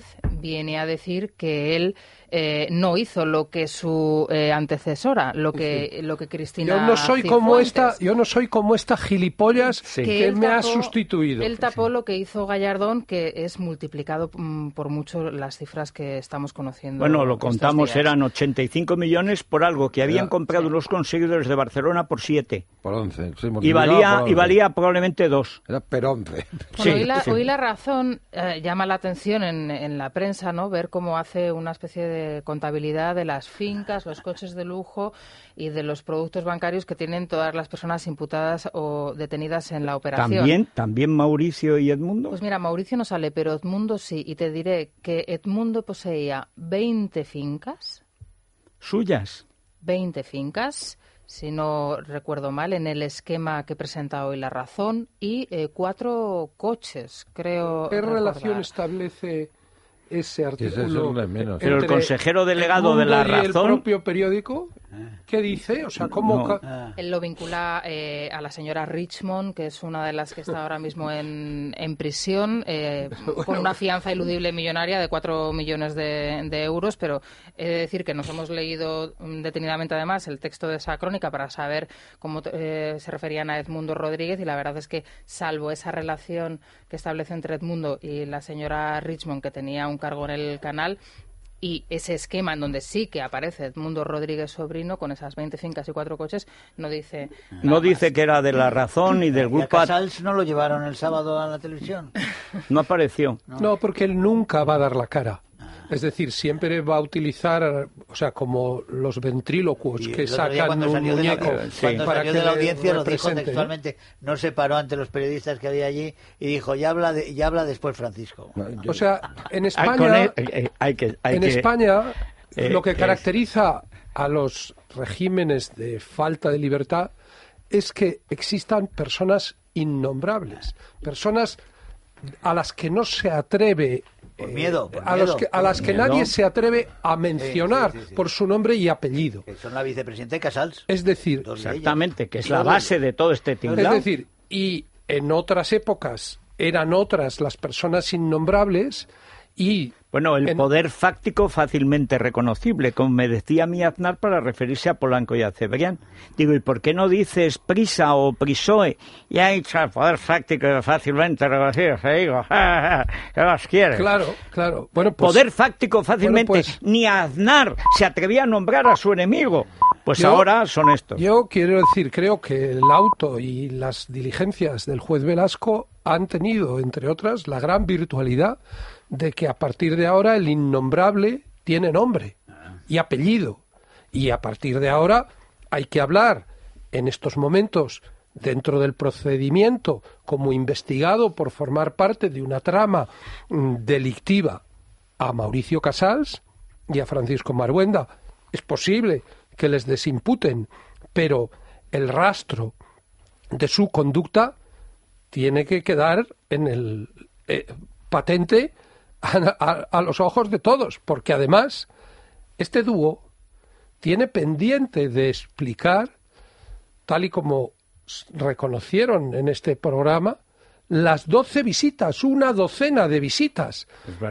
viene a decir que él no hizo lo que su antecesora, lo que Cristina Cifuentes. Yo no soy como esta gilipollas que me ha sustituido. Él tapó lo que hizo Gallardón, que es multiplicado por mucho las cifras que estamos conociendo. Bueno, lo contamos, eran 85 millones por algo que habían comprado unos conseguidores de Barcelona por 7. Por 11. Y valía probablemente 2. Era per 11. Bueno, hoy la Razón llama la atención en la prensa, ¿no? Ver cómo hace una especie de contabilidad de las fincas, los coches de lujo y de los productos bancarios que tienen todas las personas imputadas o detenidas en la operación. ¿También Mauricio y Edmundo? Pues mira, Mauricio no sale, pero Edmundo sí. Y te diré que Edmundo poseía 20 fincas. ¿Suyas? 20 fincas, si no recuerdo mal, en el esquema que presenta hoy La Razón, y 4 coches, creo. ¿Qué relación establece ese artículo? Pero el consejero delegado de La Razón... ¿Y el propio periódico? ¿Qué dice? O sea, ¿cómo...? Él lo vincula a la señora Richmond, que es una de las que está ahora mismo en prisión, con una fianza iludible millonaria de 4 millones de euros, pero he de decir que nos hemos leído detenidamente además el texto de esa crónica para saber cómo se referían a Edmundo Rodríguez, y la verdad es que, salvo esa relación que establece entre Edmundo y la señora Richmond, que tenía un cargo en el canal, y ese esquema en donde sí que aparece Edmundo Rodríguez sobrino con esas 20 fincas y 4 coches, no dice no dice que era de La Razón y del grupo... ¿Y a Casals no lo llevaron el sábado a la televisión? No apareció. No, porque él nunca va a dar la cara. Es decir, siempre va a utilizar, o sea, como los ventrílocuos que sacan un muñeco. Cuando salió de la audiencia lo dijo textualmente, no se paró ante los periodistas que había allí y dijo, ya habla después Francisco. O sea, en España, España lo que caracteriza a los regímenes de falta de libertad es que existan personas innombrables, personas a las que no se atreve... Por miedo. A las que nadie se atreve a mencionar por su nombre y apellido. Que son la vicepresidenta de Casals. Es decir, exactamente, que es la base de todo este tinglao. Es decir, y en otras épocas eran otras las personas innombrables y... Bueno, el poder fáctico fácilmente reconocible, como me decía mi Aznar para referirse a Polanco y a Cebrián. Digo, ¿y por qué no dices Prisa o Prisoe? Y ha dicho el poder fáctico fácilmente reconocible, digo, ¿qué más quieres? Claro. Bueno, pues, poder fáctico fácilmente, ni Aznar se atrevía a nombrar a su enemigo. Pues ahora son estos. Yo quiero decir, creo que el auto y las diligencias del juez Velasco han tenido, entre otras, la gran virtualidad de que a partir de ahora el innombrable tiene nombre y apellido. Y a partir de ahora hay que hablar en estos momentos dentro del procedimiento como investigado por formar parte de una trama delictiva a Mauricio Casals y a Francisco Marhuenda. Es posible que les desimputen, pero el rastro de su conducta tiene que quedar en el patente a los ojos de todos, porque además este dúo tiene pendiente de explicar, tal y como reconocieron en este programa, las 12 visitas, una docena de visitas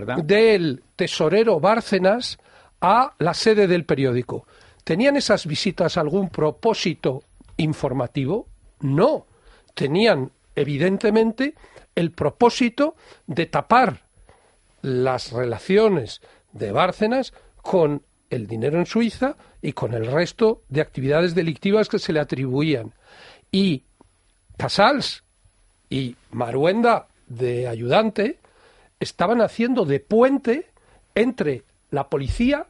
del tesorero Bárcenas a la sede del periódico. ¿Tenían esas visitas algún propósito informativo? No. Tenían, evidentemente, el propósito de tapar las relaciones de Bárcenas con el dinero en Suiza y con el resto de actividades delictivas que se le atribuían. Y Casals y Marhuenda, de ayudante, estaban haciendo de puente entre la policía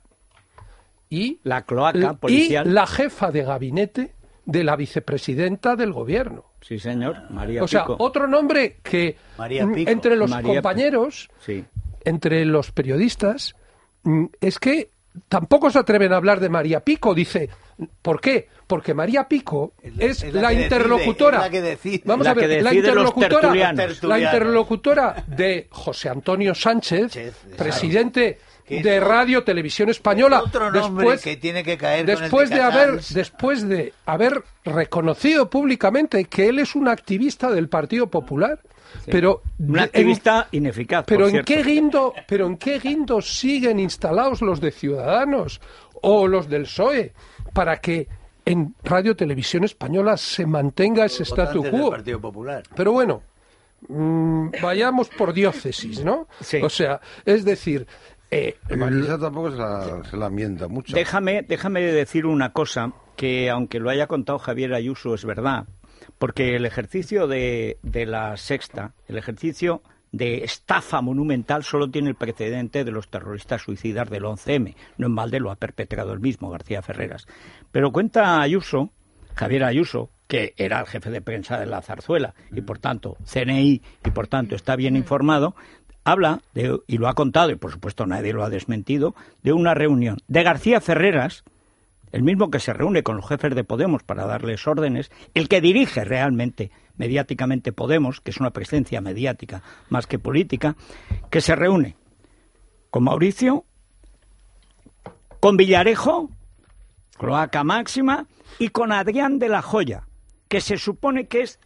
y la cloaca policial y la jefa de gabinete de la vicepresidenta del gobierno. Sí, señor, María Pico. O sea, otro nombre que entre los compañeros, entre los periodistas, es que tampoco se atreven a hablar de María Pico. Dice, ¿por qué? Porque María Pico es la interlocutora. Vamos a ver, la interlocutora de José Antonio Sánchez, presidente de Radio Televisión Española. Otro nombre después, que tiene que caer después con el después de haber reconocido públicamente que él es un activista del Partido Popular. Sí. Pero un activista ineficaz. Pero ¿en qué guindo siguen instalados los de Ciudadanos o los del PSOE para que en Radio Televisión Española se mantenga ese statu quo? Partido Popular. Pero bueno, vayamos por diócesis, ¿no? Sí. O sea, es decir... Marisa tampoco se la mienta mucho. Déjame decir una cosa que, aunque lo haya contado Javier Ayuso, es verdad. Porque el ejercicio de la Sexta, el ejercicio de estafa monumental, solo tiene el precedente de los terroristas suicidas del 11M. No en balde lo ha perpetrado el mismo García Ferreras. Pero cuenta Ayuso, Javier Ayuso, que era el jefe de prensa de la Zarzuela, y por tanto CNI, y por tanto está bien informado, habla, y lo ha contado, y por supuesto nadie lo ha desmentido, de una reunión de García Ferreras, el mismo que se reúne con los jefes de Podemos para darles órdenes, el que dirige realmente, mediáticamente Podemos, que es una presencia mediática más que política, que se reúne con Mauricio, con Villarejo, Cloaca Máxima, y con Adrián de la Joya, que se supone que es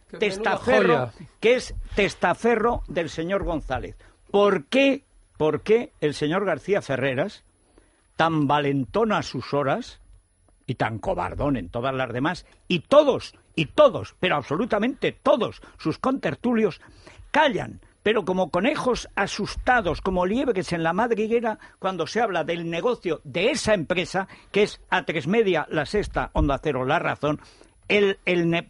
testaferro del señor González. ¿Por qué el señor García Ferreras, tan valentón a sus horas y tan cobardón en todas las demás, y todos, pero absolutamente todos sus contertulios callan, pero como conejos asustados, como liebres en la madriguera, cuando se habla del negocio de esa empresa, que es A3 Media, La Sexta, Onda Cero, La Razón? El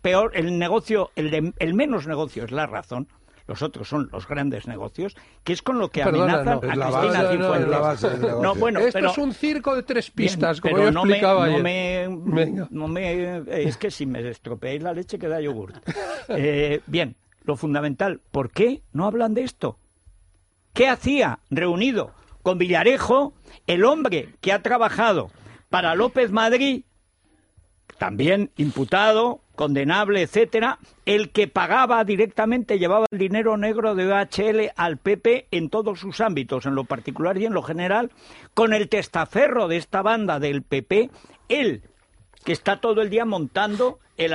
menos negocio es La Razón. Los otros son los grandes negocios, que es con lo que amenazan a Cristina Cifuentes. Esto es un circo de tres pistas, bien, como yo explicaba ayer. Es que si me estropeáis la leche queda yogur. Bien, lo fundamental, ¿por qué no hablan de esto? ¿Qué hacía reunido con Villarejo el hombre que ha trabajado para López Madrid, también imputado, condenable, etcétera, el que pagaba directamente, llevaba el dinero negro de OHL al PP en todos sus ámbitos, en lo particular y en lo general, con el testaferro de esta banda del PP, él, que está todo el día montando el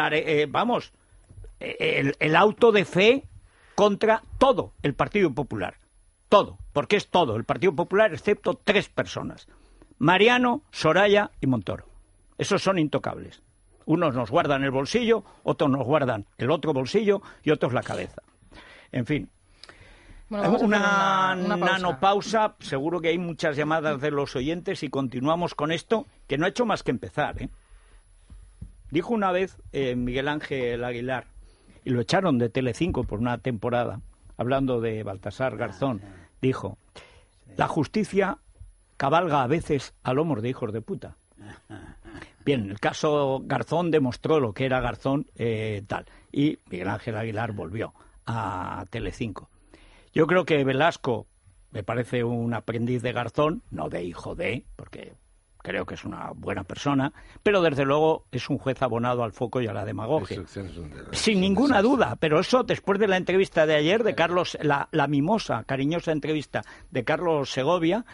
auto de fe contra todo el Partido Popular. Todo, porque es todo el Partido Popular, excepto 3 personas: Mariano, Soraya y Montoro. Esos son intocables. Unos nos guardan el bolsillo, otros nos guardan el otro bolsillo y otros la cabeza. En fin, bueno, una nanopausa. Seguro que hay muchas llamadas de los oyentes y continuamos con esto, que no ha hecho más que empezar, ¿eh? Dijo una vez Miguel Ángel Aguilar, y lo echaron de Telecinco por una temporada, hablando de Baltasar Garzón, dijo: la justicia cabalga a veces a lomos de hijos de puta. Bien, el caso Garzón demostró lo que era Garzón, y Miguel Ángel Aguilar volvió a Telecinco. Yo creo que Velasco me parece un aprendiz de Garzón, no de hijo de, porque creo que es una buena persona, pero desde luego es un juez abonado al foco y a la demagogia. Sin ninguna duda, pero eso después de la entrevista de ayer de Carlos, la mimosa, cariñosa entrevista de Carlos Segovia,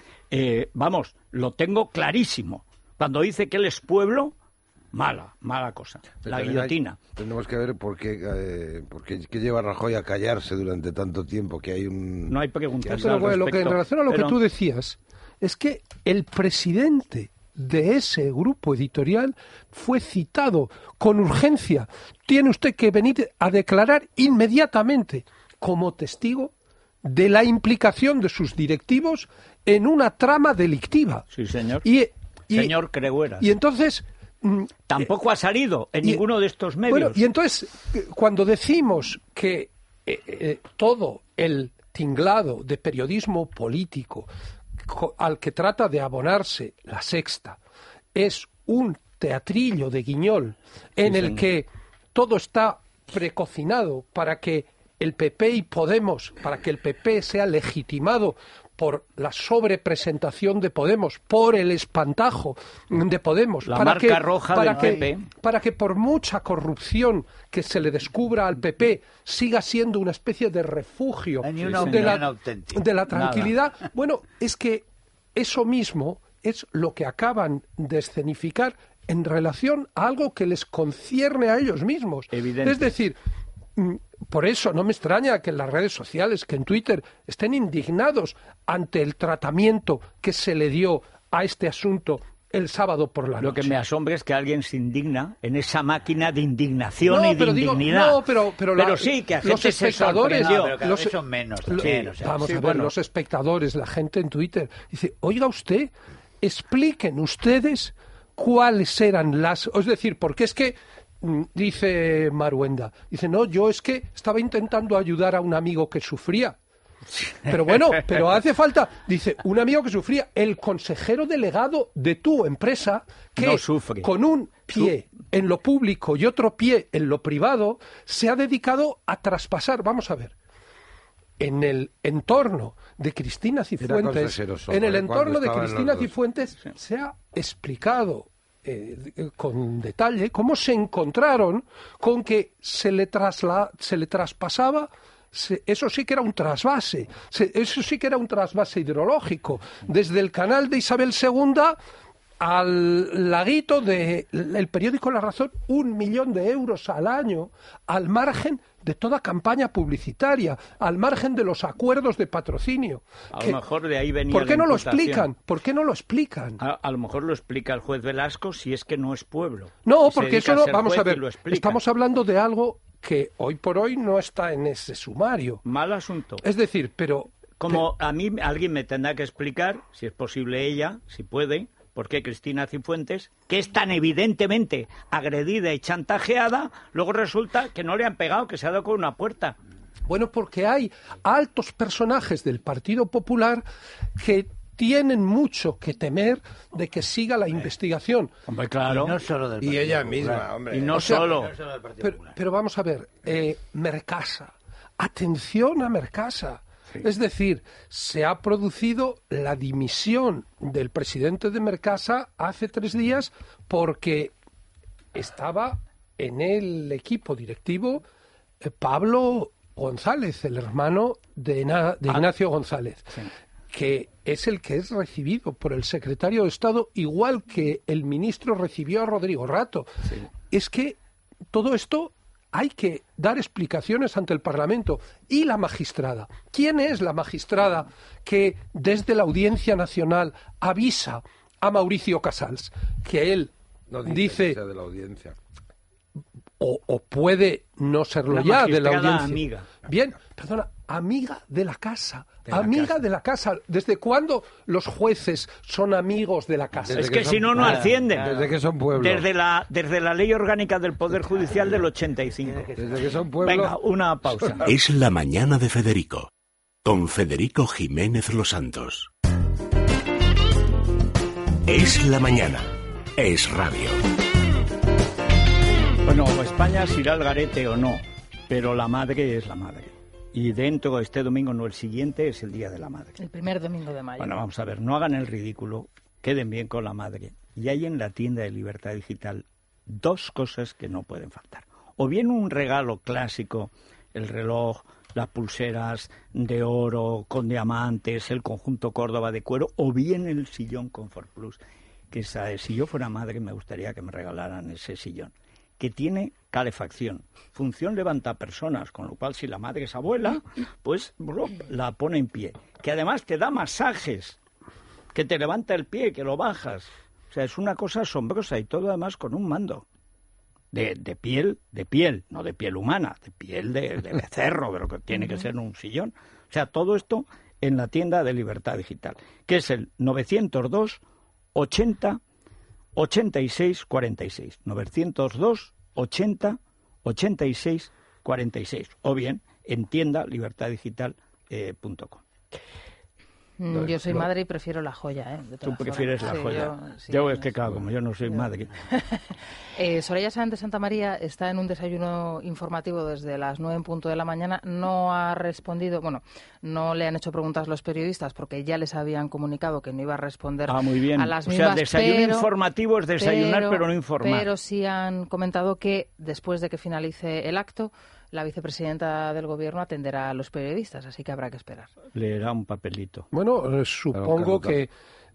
lo tengo clarísimo. Cuando dice que él es pueblo, mala cosa. La guillotina. Tenemos que ver por qué lleva Rajoy a callarse durante tanto tiempo, que hay un... No hay preguntas. Pero bueno, en relación a lo que tú decías, es que el presidente de ese grupo editorial fue citado con urgencia. Tiene usted que venir a declarar inmediatamente como testigo de la implicación de sus directivos en una trama delictiva. Sí, señor. Señor Crehueras. Y entonces... tampoco ha salido en ninguno de estos medios. Bueno, y entonces, cuando decimos que todo el tinglado de periodismo político al que trata de abonarse La Sexta es un teatrillo de guiñol en el que todo está precocinado para que el PP y Podemos, para que el PP sea legitimado por la sobrepresentación de Podemos, por el espantajo de Podemos, la marca roja del PP, para que por mucha corrupción que se le descubra al PP siga siendo una especie de refugio de la tranquilidad. Bueno, es que eso mismo es lo que acaban de escenificar en relación a algo que les concierne a ellos mismos. Evidente. Es decir, por eso no me extraña que en las redes sociales, que en Twitter, estén indignados ante el tratamiento que se le dio a este asunto el sábado por la noche. Lo que me asombra es que alguien se indigna en esa máquina de indignación y de indignidad. Pero sí, que a los gente espectadores, son menos. Vamos a ver, los espectadores, la gente en Twitter, dice, oiga usted, expliquen ustedes cuáles eran las... Es decir, porque es que, dice Maruenda, dice, no, yo es que estaba intentando ayudar a un amigo que sufría. Pero bueno, pero hace falta, dice, un amigo que sufría, el consejero delegado de tu empresa, que no sufre. Con un pie en lo público y otro pie en lo privado, se ha dedicado a traspasar, vamos a ver, en el entorno de Cristina Cifuentes, se ha explicado con detalle cómo se encontraron con que se le traspasaba. Eso sí que era un trasvase, eso sí que era un trasvase hidrológico, desde el canal de Isabel II al laguito del periódico La Razón, 1 millón de euros al año, al margen de toda campaña publicitaria, al margen de los acuerdos de patrocinio. A lo mejor de ahí venía. ¿Por qué no lo explican? ¿Por qué no lo explican? A lo mejor lo explica el juez Velasco si es que no es pueblo. No, porque eso no. Vamos a ver, estamos hablando de algo que hoy por hoy no está en ese sumario. Mal asunto. Es decir, pero... Como a mí alguien me tendrá que explicar, si es posible ella, si puede, por qué Cristina Cifuentes, que es tan evidentemente agredida y chantajeada, luego resulta que no le han pegado, que se ha dado con una puerta. Bueno, porque hay altos personajes del Partido Popular que tienen mucho que temer de que siga la investigación. Hombre, claro. Y no solo del Partido ella Popular. misma, hombre. Y no solo. Pero vamos a ver, Mercasa. Atención a Mercasa. Sí. Es decir, se ha producido la dimisión del presidente de Mercasa hace 3 días porque estaba en el equipo directivo Pablo González, el hermano de Ignacio González. Sí. Que es el que es recibido por el secretario de Estado, igual que el ministro recibió a Rodrigo Rato. Sí. Es que todo esto hay que dar explicaciones ante el Parlamento. Y la magistrada. ¿Quién es la magistrada que desde la Audiencia Nacional avisa a Mauricio Casals que él dice... que sea de la audiencia. O puede no serlo ya de la audiencia. Amiga. Bien, perdona, amiga de la casa. De la casa. ¿Desde cuándo los jueces son amigos de la casa? Es que si no, no ascienden. Desde que son pueblos. Desde la Ley Orgánica del Poder Judicial del 85. Desde que son pueblos. Venga, una pausa. Es la mañana de Federico, con Federico Jiménez Los Santos. Es la mañana. Es radio. Bueno, España se irá al garete o no, pero la madre es la madre. Y dentro de este domingo, no el siguiente, es el Día de la Madre. El primer domingo de mayo. Bueno, vamos a ver, no hagan el ridículo, queden bien con la madre. Y hay en la tienda de Libertad Digital 2 cosas que no pueden faltar. O bien un regalo clásico, el reloj, las pulseras de oro con diamantes, el conjunto Córdoba de cuero, o bien el sillón Comfort Plus. Que si yo fuera madre me gustaría que me regalaran ese sillón, que tiene calefacción, función levantapersonas, con lo cual si la madre es abuela, pues la pone en pie, que además te da masajes, que te levanta el pie, que lo bajas, o sea, es una cosa asombrosa y todo además con un mando de piel, no de piel humana, de piel de becerro, pero que tiene que ser un sillón, o sea, todo esto en la tienda de Libertad Digital, que es el 902 80 86 46, 902 80 86 46, o bien en tienda libertaddigital.com. Yo soy madre y prefiero la joya, Tú prefieres la joya. Yo es que claro, como yo no soy madre. Soraya Sáenz de Santa María está en un desayuno informativo desde las 9 en punto de la mañana. No ha respondido, no le han hecho preguntas los periodistas porque ya les habían comunicado que no iba a responder muy bien. a las mismas. O sea, desayuno informativo es desayunar pero no informar. Pero sí han comentado que después de que finalice el acto, la vicepresidenta del Gobierno atenderá a los periodistas, así que habrá que esperar. Leerá un papelito. Bueno, supongo que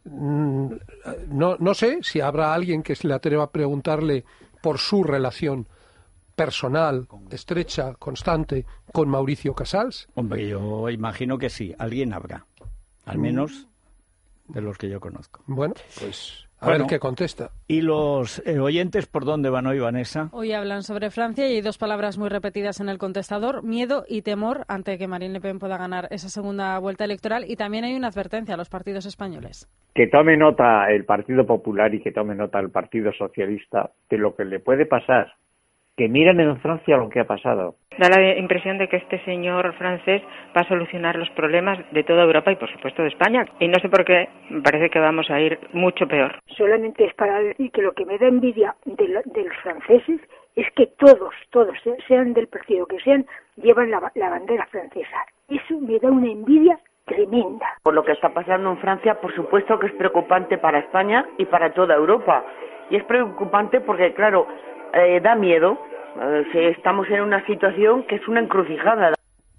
no sé si habrá alguien que se le atreva a preguntarle por su relación personal, estrecha, constante, con Mauricio Casals. Hombre, yo imagino que sí, alguien habrá, al menos de los que yo conozco. Bueno, pues a ver qué contesta. ¿Y los oyentes por dónde van hoy, Vanessa? Hoy hablan sobre Francia y hay dos palabras muy repetidas en el contestador: miedo y temor ante que Marine Le Pen pueda ganar esa segunda vuelta electoral. Y también hay una advertencia a los partidos españoles. Que tome nota el Partido Popular y que tome nota el Partido Socialista de lo que le puede pasar. Que miren en Francia lo que ha pasado. Da la impresión de que este señor francés va a solucionar los problemas de toda Europa y, por supuesto, de España. Y no sé por qué, me parece que vamos a ir mucho peor. Solamente es para decir que lo que me da envidia de los franceses es que todos, sean del partido que sean, llevan la bandera francesa. Eso me da una envidia tremenda. Por lo que está pasando en Francia, por supuesto que es preocupante para España y para toda Europa. Y es preocupante porque, claro, da miedo. Estamos en una situación que es una encrucijada.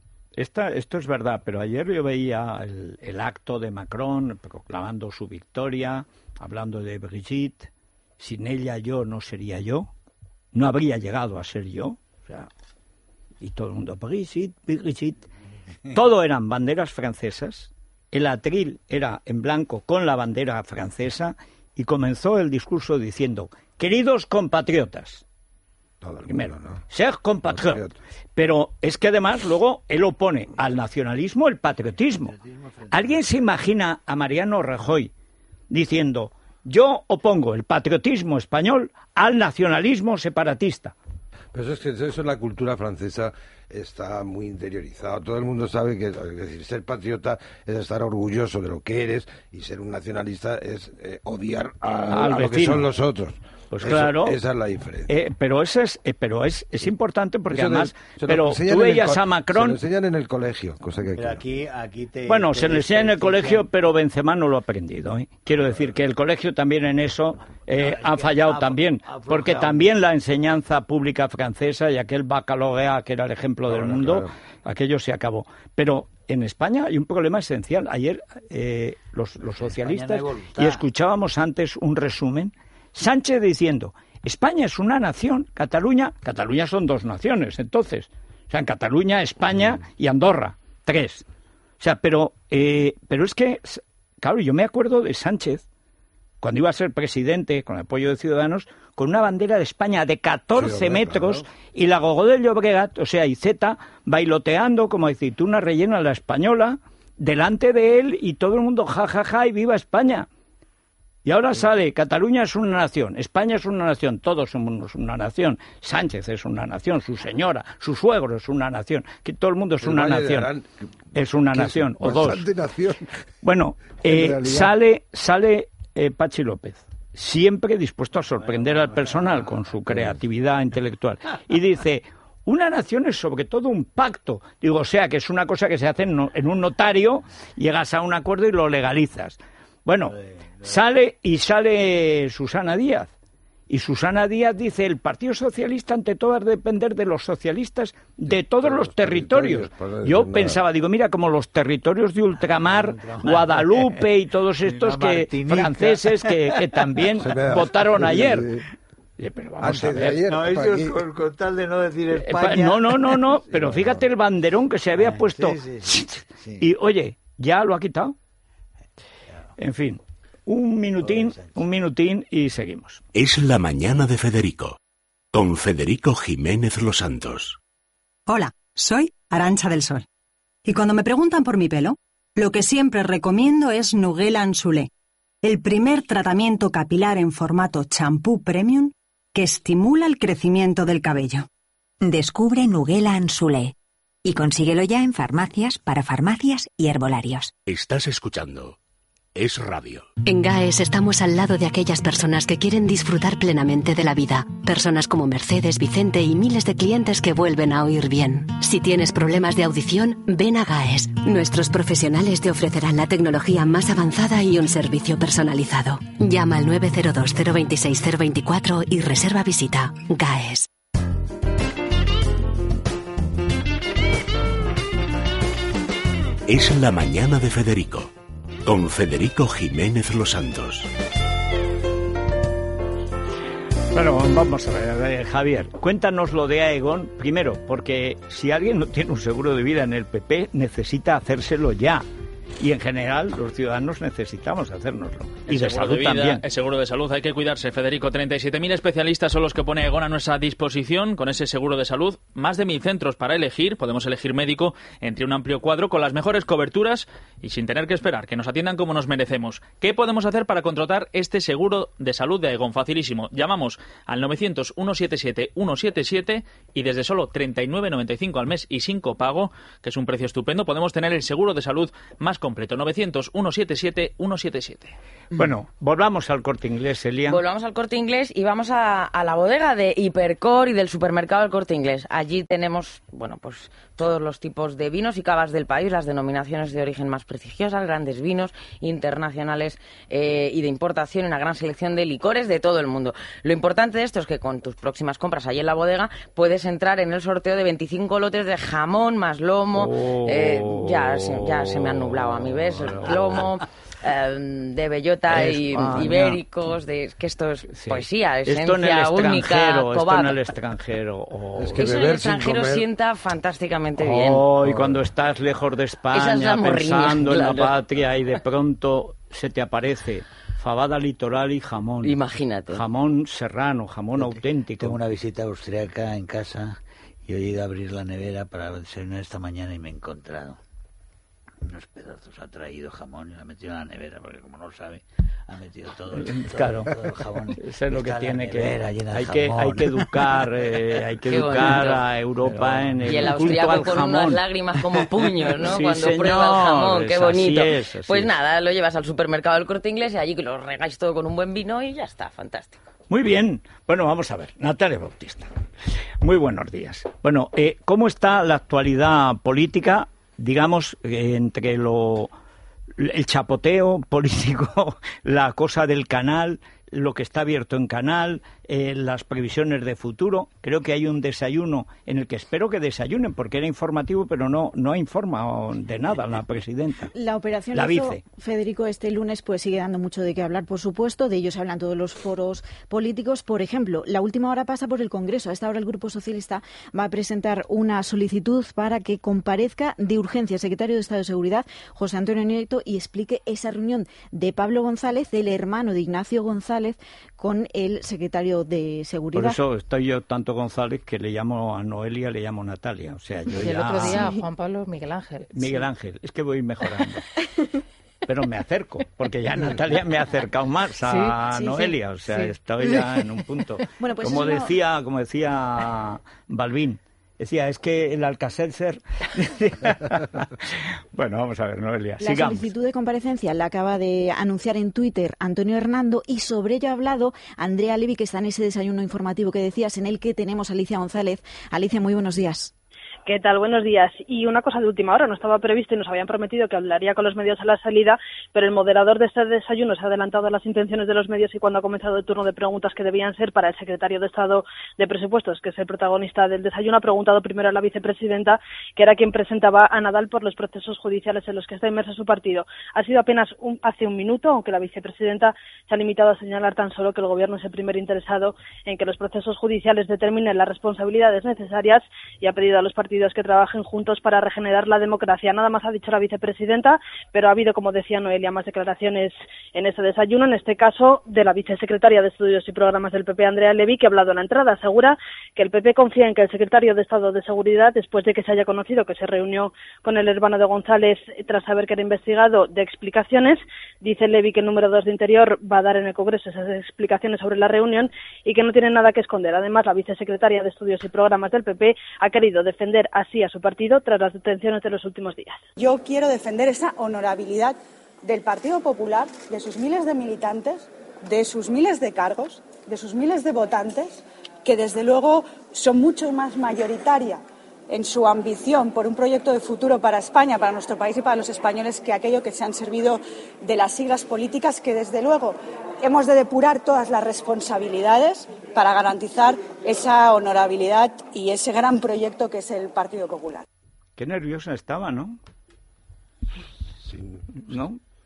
Esto es verdad, pero ayer yo veía el acto de Macron proclamando su victoria, hablando de Brigitte. Sin ella yo no sería yo, no habría llegado a ser yo. O sea, y todo el mundo, Brigitte. Todo eran banderas francesas, el atril era en blanco con la bandera francesa y comenzó el discurso diciendo: queridos compatriotas, primero, ser compatriotas. Pero es que además luego él opone al nacionalismo el patriotismo. ¿Alguien se imagina a Mariano Rajoy diciendo: yo opongo el patriotismo español al nacionalismo separatista? Pero eso en la cultura francesa está muy interiorizado. Todo el mundo sabe que decir, ser patriota es estar orgulloso de lo que eres, y ser un nacionalista es odiar a lo que son los otros. Pues claro, esa es la diferencia. Pero es importante porque eso además, pero tú veías a Macron. Se lo enseñan en el colegio, cosa que se lo enseñan en el colegio, pero Benzema no lo ha aprendido. Quiero decir que el colegio también en eso ha fallado también, porque también la enseñanza pública francesa y aquel baccalaureat que era el ejemplo del mundo, aquello se acabó. Pero en España hay un problema esencial. Ayer los socialistas, y escuchábamos antes un resumen, Sánchez diciendo: España es una nación, Cataluña son dos naciones, entonces, o sea, en Cataluña, España y Andorra, 3. O sea, pero es que, claro, yo me acuerdo de Sánchez, cuando iba a ser presidente, con el apoyo de Ciudadanos, con una bandera de España de 14 metros, claro, y la Gogó del Llobregat, o sea, Iceta, bailoteando como aceituna rellena la española, delante de él, y todo el mundo ja, y viva España. Y ahora sale: Cataluña es una nación, España es una nación, todos somos una nación, Sánchez es una nación, su señora, su suegro es una nación, que todo el mundo es una nación, es una nación, o dos. Nación. Bueno, sale Pachi López, siempre dispuesto a sorprender al personal con su creatividad intelectual, y dice: una nación es sobre todo un pacto. Digo, o sea, que es una cosa que se hace en un notario, llegas a un acuerdo y lo legalizas. Bueno, sale Susana Díaz. Y Susana Díaz dice: el Partido Socialista ante todo ha de depender de los socialistas de todos los territorios. Yo pensaba, digo, mira, como los territorios de ultramar, Guadalupe y todos estos franceses que también votaron ayer. Pero vamos a ver. No, ellos con tal de no decir España. No, pero fíjate el banderón que se había puesto. Sí. Y oye, ya lo ha quitado. En fin, un minutín y seguimos. Es la mañana de Federico, con Federico Jiménez Los Santos. Hola, soy Arantxa del Sol. Y cuando me preguntan por mi pelo, lo que siempre recomiendo es Nugela Anzulé, el primer tratamiento capilar en formato champú premium que estimula el crecimiento del cabello. Descubre Nugela Anzulé y consíguelo ya en farmacias, parafarmacias y herbolarios. Estás escuchando Es Radio. En GAES estamos al lado de aquellas personas que quieren disfrutar plenamente de la vida. Personas como Mercedes, Vicente y miles de clientes que vuelven a oír bien. Si tienes problemas de audición, ven a GAES. Nuestros profesionales te ofrecerán la tecnología más avanzada y un servicio personalizado. Llama al 902 026 024 y reserva visita. GAES. Es la mañana de Federico. con Federico Jiménez Los Santos. Bueno, vamos a ver, Javier, cuéntanos lo de Aegon, primero, porque si alguien no tiene un seguro de vida en el PP, necesita hacérselo ya. Y en general los ciudadanos necesitamos hacérnoslo. Y de salud también. El seguro de salud, hay que cuidarse, Federico. 37.000 especialistas son los que pone Aegon a nuestra disposición con ese seguro de salud. Más de 1.000 centros para elegir. Podemos elegir médico entre un amplio cuadro con las mejores coberturas y sin tener que esperar, que nos atiendan como nos merecemos. ¿Qué podemos hacer para contratar este seguro de salud de Aegon? Facilísimo. Llamamos al 900-177-177 y desde solo 39,95 al mes y sin copago, que es un precio estupendo, podemos tener el seguro de salud más completo. 900-177-177. Bueno, volvamos al Corte Inglés, Elia. Volvamos al Corte Inglés y vamos a la bodega de Hipercor y del supermercado del Corte Inglés. Allí tenemos, bueno, pues todos los tipos de vinos y cavas del país, las denominaciones de origen más prestigiosas, grandes vinos internacionales y de importación, y una gran selección de licores de todo el mundo. Lo importante de esto es que con tus próximas compras allí en la bodega puedes entrar en el sorteo de 25 lotes de jamón más lomo. Ya se me han nublado a mí, ¿ves? Lomo, de bellota y ibéricos, que esto es poesía, esencia única, esto en el extranjero. Es que eso en el extranjero sienta fantásticamente bien. Y cuando estás lejos de España, pensando en la patria, y de pronto se te aparece fabada litoral y jamón. Imagínate. Jamón serrano, jamón auténtico. Tengo una visita austriaca en casa y he ido a abrir la nevera para desayunar esta mañana y me he encontrado unos pedazos, ha traído jamón y lo ha metido en la nevera, porque como no lo sabe, ha metido todo el jamón. Eso es lo que tiene que... Hay que educar, a Europa en el culto al jamón. Y el austriaco con unas lágrimas como puños, ¿no? Sí, cuando señor, prueba el jamón, qué bonito. Así pues es. Nada, lo llevas al supermercado del Corte Inglés y allí lo regáis todo con un buen vino y ya está, fantástico. Muy bien. Bueno, vamos a ver. Natalia Bautista. Muy buenos días. Bueno, ¿cómo está la actualidad política, digamos, entre el chapoteo político, la cosa del Canal, lo que está abierto en Canal, las previsiones de futuro? Creo que hay un desayuno en el que espero que desayunen, porque era informativo, pero no ha informado de nada la presidenta. La operación la vice. Federico, este lunes pues sigue dando mucho de qué hablar, por supuesto. De ello se hablan todos los foros políticos. Por ejemplo, la última hora pasa por el Congreso. A esta hora el Grupo Socialista va a presentar una solicitud para que comparezca de urgencia el secretario de Estado de Seguridad, José Antonio Nieto, y explique esa reunión de Pablo González, el hermano de Ignacio González, con el secretario de Seguridad. Por eso estoy yo tanto González que le llamo a Noelia, le llamo Natalia. O sea, yo y el otro día Juan Pablo Miguel Ángel. Miguel Ángel, es que voy mejorando. Pero me acerco, porque ya Natalia me ha acercado más a Noelia. O sea, estoy ya en un punto. Bueno, pues como decía Balbín. Decía, es que el Alcacelser... Bueno, vamos a ver, Noelia, la sigamos. solicitud de comparecencia la acaba de anunciar en Twitter Antonio Hernando, y sobre ello ha hablado Andrea Levy, que está en ese desayuno informativo que decías, en el que tenemos a Alicia González. Alicia, muy buenos días. ¿Qué tal? Buenos días. Y una cosa de última hora, no estaba previsto y nos habían prometido que hablaría con los medios a la salida, pero el moderador de este desayuno se ha adelantado a las intenciones de los medios y cuando ha comenzado el turno de preguntas que debían ser para el secretario de Estado de Presupuestos, que es el protagonista del desayuno, ha preguntado primero a la vicepresidenta, que era quien presentaba a Nadal por los procesos judiciales en los que está inmerso su partido. Ha sido apenas hace un minuto, aunque la vicepresidenta se ha limitado a señalar tan solo que el Gobierno es el primer interesado en que los procesos judiciales determinen las responsabilidades necesarias y ha pedido a los partidos que trabajen juntos para regenerar la democracia. Nada más ha dicho la vicepresidenta, pero ha habido, como decía Noelia, más declaraciones en este desayuno, en este caso de la vicesecretaria de Estudios y Programas del PP, Andrea Levy, que ha hablado en la entrada. Asegura que el PP confía en que el secretario de Estado de Seguridad, después de que se haya conocido que se reunió con el hermano de González tras saber que era investigado, de explicaciones. Dice Levy que el número 2 de Interior va a dar en el Congreso esas explicaciones sobre la reunión y que no tiene nada que esconder. Además, la vicesecretaria de Estudios y Programas del PP ha querido defender así a su partido tras las detenciones de los últimos días. Yo quiero defender esa honorabilidad del Partido Popular, de sus miles de militantes, de sus miles de cargos, de sus miles de votantes, que desde luego son mucho más mayoritaria en su ambición por un proyecto de futuro para España, para nuestro país y para los españoles, que aquello que se han servido de las siglas políticas, que desde luego hemos de depurar todas las responsabilidades para garantizar esa honorabilidad y ese gran proyecto que es el Partido Popular. Qué nerviosa estaba, ¿no? Sí. ¿No?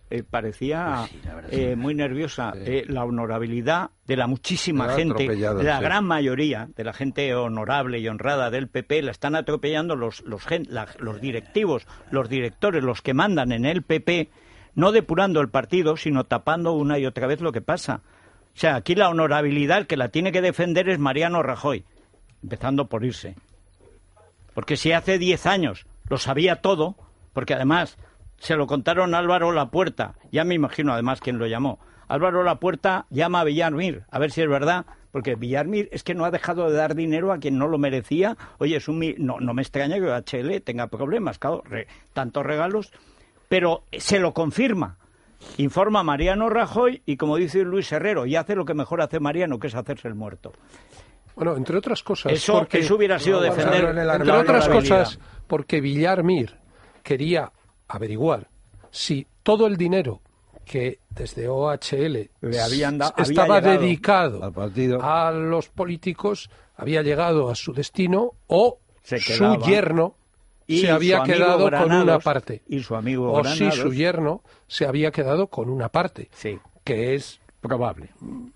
parecía muy nerviosa. La honorabilidad de la muchísima gente, de la gran mayoría de la gente honorable y honrada del PP, la están atropellando los directivos, los directores, los que mandan en el PP, no depurando el partido, sino tapando una y otra vez lo que pasa. O sea, aquí la honorabilidad, el que la tiene que defender es Mariano Rajoy, empezando por irse. Porque si hace 10 años lo sabía todo, porque además se lo contaron a Álvaro Lapuerta, ya me imagino además quién lo llamó. Álvaro Lapuerta llama a Villarmir, a ver si es verdad, porque Villarmir es que no ha dejado de dar dinero a quien no lo merecía. Oye, no me extraña que HL tenga problemas, claro, tantos regalos, pero se lo confirma. Informa Mariano Rajoy y, como dice Luis Herrero, y hace lo que mejor hace Mariano, que es hacerse el muerto. Bueno, entre otras cosas... Eso hubiera sido defender... Entre otras cosas, porque Villarmir quería averiguar si todo el dinero que desde OHL estaba dedicado al partido, a los políticos, había llegado a su destino, o su yerno se había quedado con una parte. Y su amigo o si su yerno se había quedado con una parte. Sí. Que es... probable.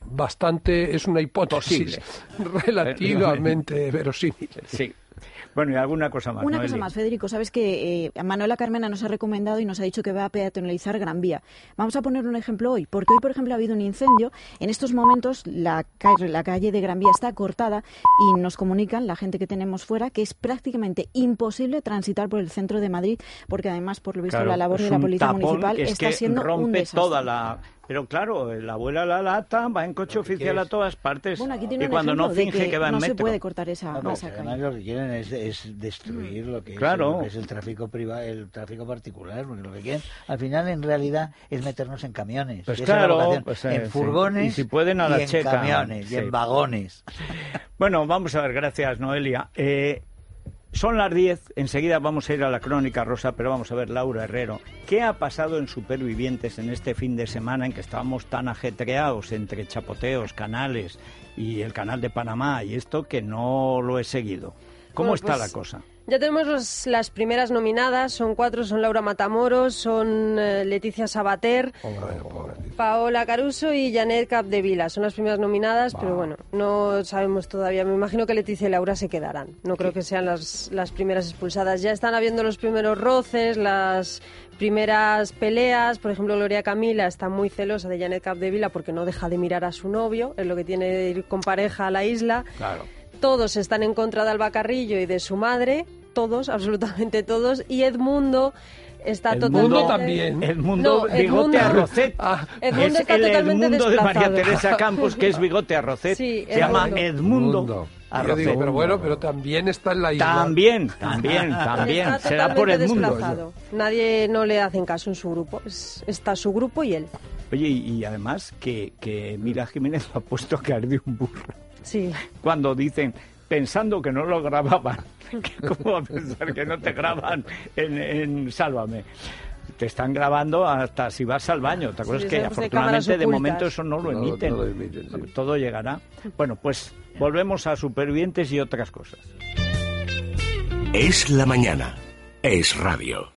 Es una hipótesis relativamente verosímil. Sí. Bueno, y alguna cosa más. Una cosa más, Federico. Sabes que Manuela Carmena nos ha recomendado y nos ha dicho que va a peatonalizar Gran Vía. Vamos a poner un ejemplo hoy, porque hoy, por ejemplo, ha habido un incendio. En estos momentos la calle de Gran Vía está cortada y nos comunican, la gente que tenemos fuera, que es prácticamente imposible transitar por el centro de Madrid, porque además, por lo visto, la labor de la Policía Municipal está siendo un desastre. Pero claro, la abuela la lata, va en coche oficial a todas partes, bueno, aquí tiene y cuando no finge que va en metro. No se puede cortar esa calle. Además lo que quieren es destruir lo que es el tráfico privado, el tráfico particular, porque lo que quieren, al final, en realidad, es meternos en camiones. Pues claro, en furgones, y si pueden a la y en camiones, y en vagones. Bueno, vamos a ver, gracias, Noelia. Son las 10, enseguida vamos a ir a la crónica rosa, pero vamos a ver, Laura Herrero, ¿qué ha pasado en Supervivientes en este fin de semana en que estábamos tan ajetreados entre chapoteos, canales y el canal de Panamá y esto, que no lo he seguido? ¿Cómo está la cosa? Ya tenemos las primeras nominadas, son 4, son Laura Matamoros, son Leticia Sabater, Paola Caruso y Janet Capdevila. Son las primeras nominadas, pero bueno, no sabemos todavía. Me imagino que Leticia y Laura se quedarán. No creo que sean las primeras expulsadas. Ya están habiendo los primeros roces, las primeras peleas. Por ejemplo, Gloria Camila está muy celosa de Janet Capdevila porque no deja de mirar a su novio, es lo que tiene de ir con pareja a la isla. Claro. Todos están en contra de Alba Carrillo y de su madre, todos, absolutamente todos, y Edmundo está totalmente... También. Edmundo Bigote Arrocet. Edmundo está el totalmente Edmundo de María desplazado. Teresa Campos, que es Bigote Arrocet. Sí, se llama Edmundo Arrocet. Digo, pero bueno, pero también está en la isla. También. Está Será por Edmundo. Desplazado. Nadie no le hacen caso en su grupo. Está su grupo y él. Oye, y además que Mira Jiménez ha puesto a caer de un burro. Sí. Cuando dicen, pensando que no lo grababan, ¿cómo va a pensar que no te graban en Sálvame? Te están grabando hasta si vas al baño. ¿Te acuerdas que afortunadamente de momento eso no lo emiten? Todo llegará. Bueno, pues volvemos a Supervivientes y otras cosas. Es la mañana. Es radio.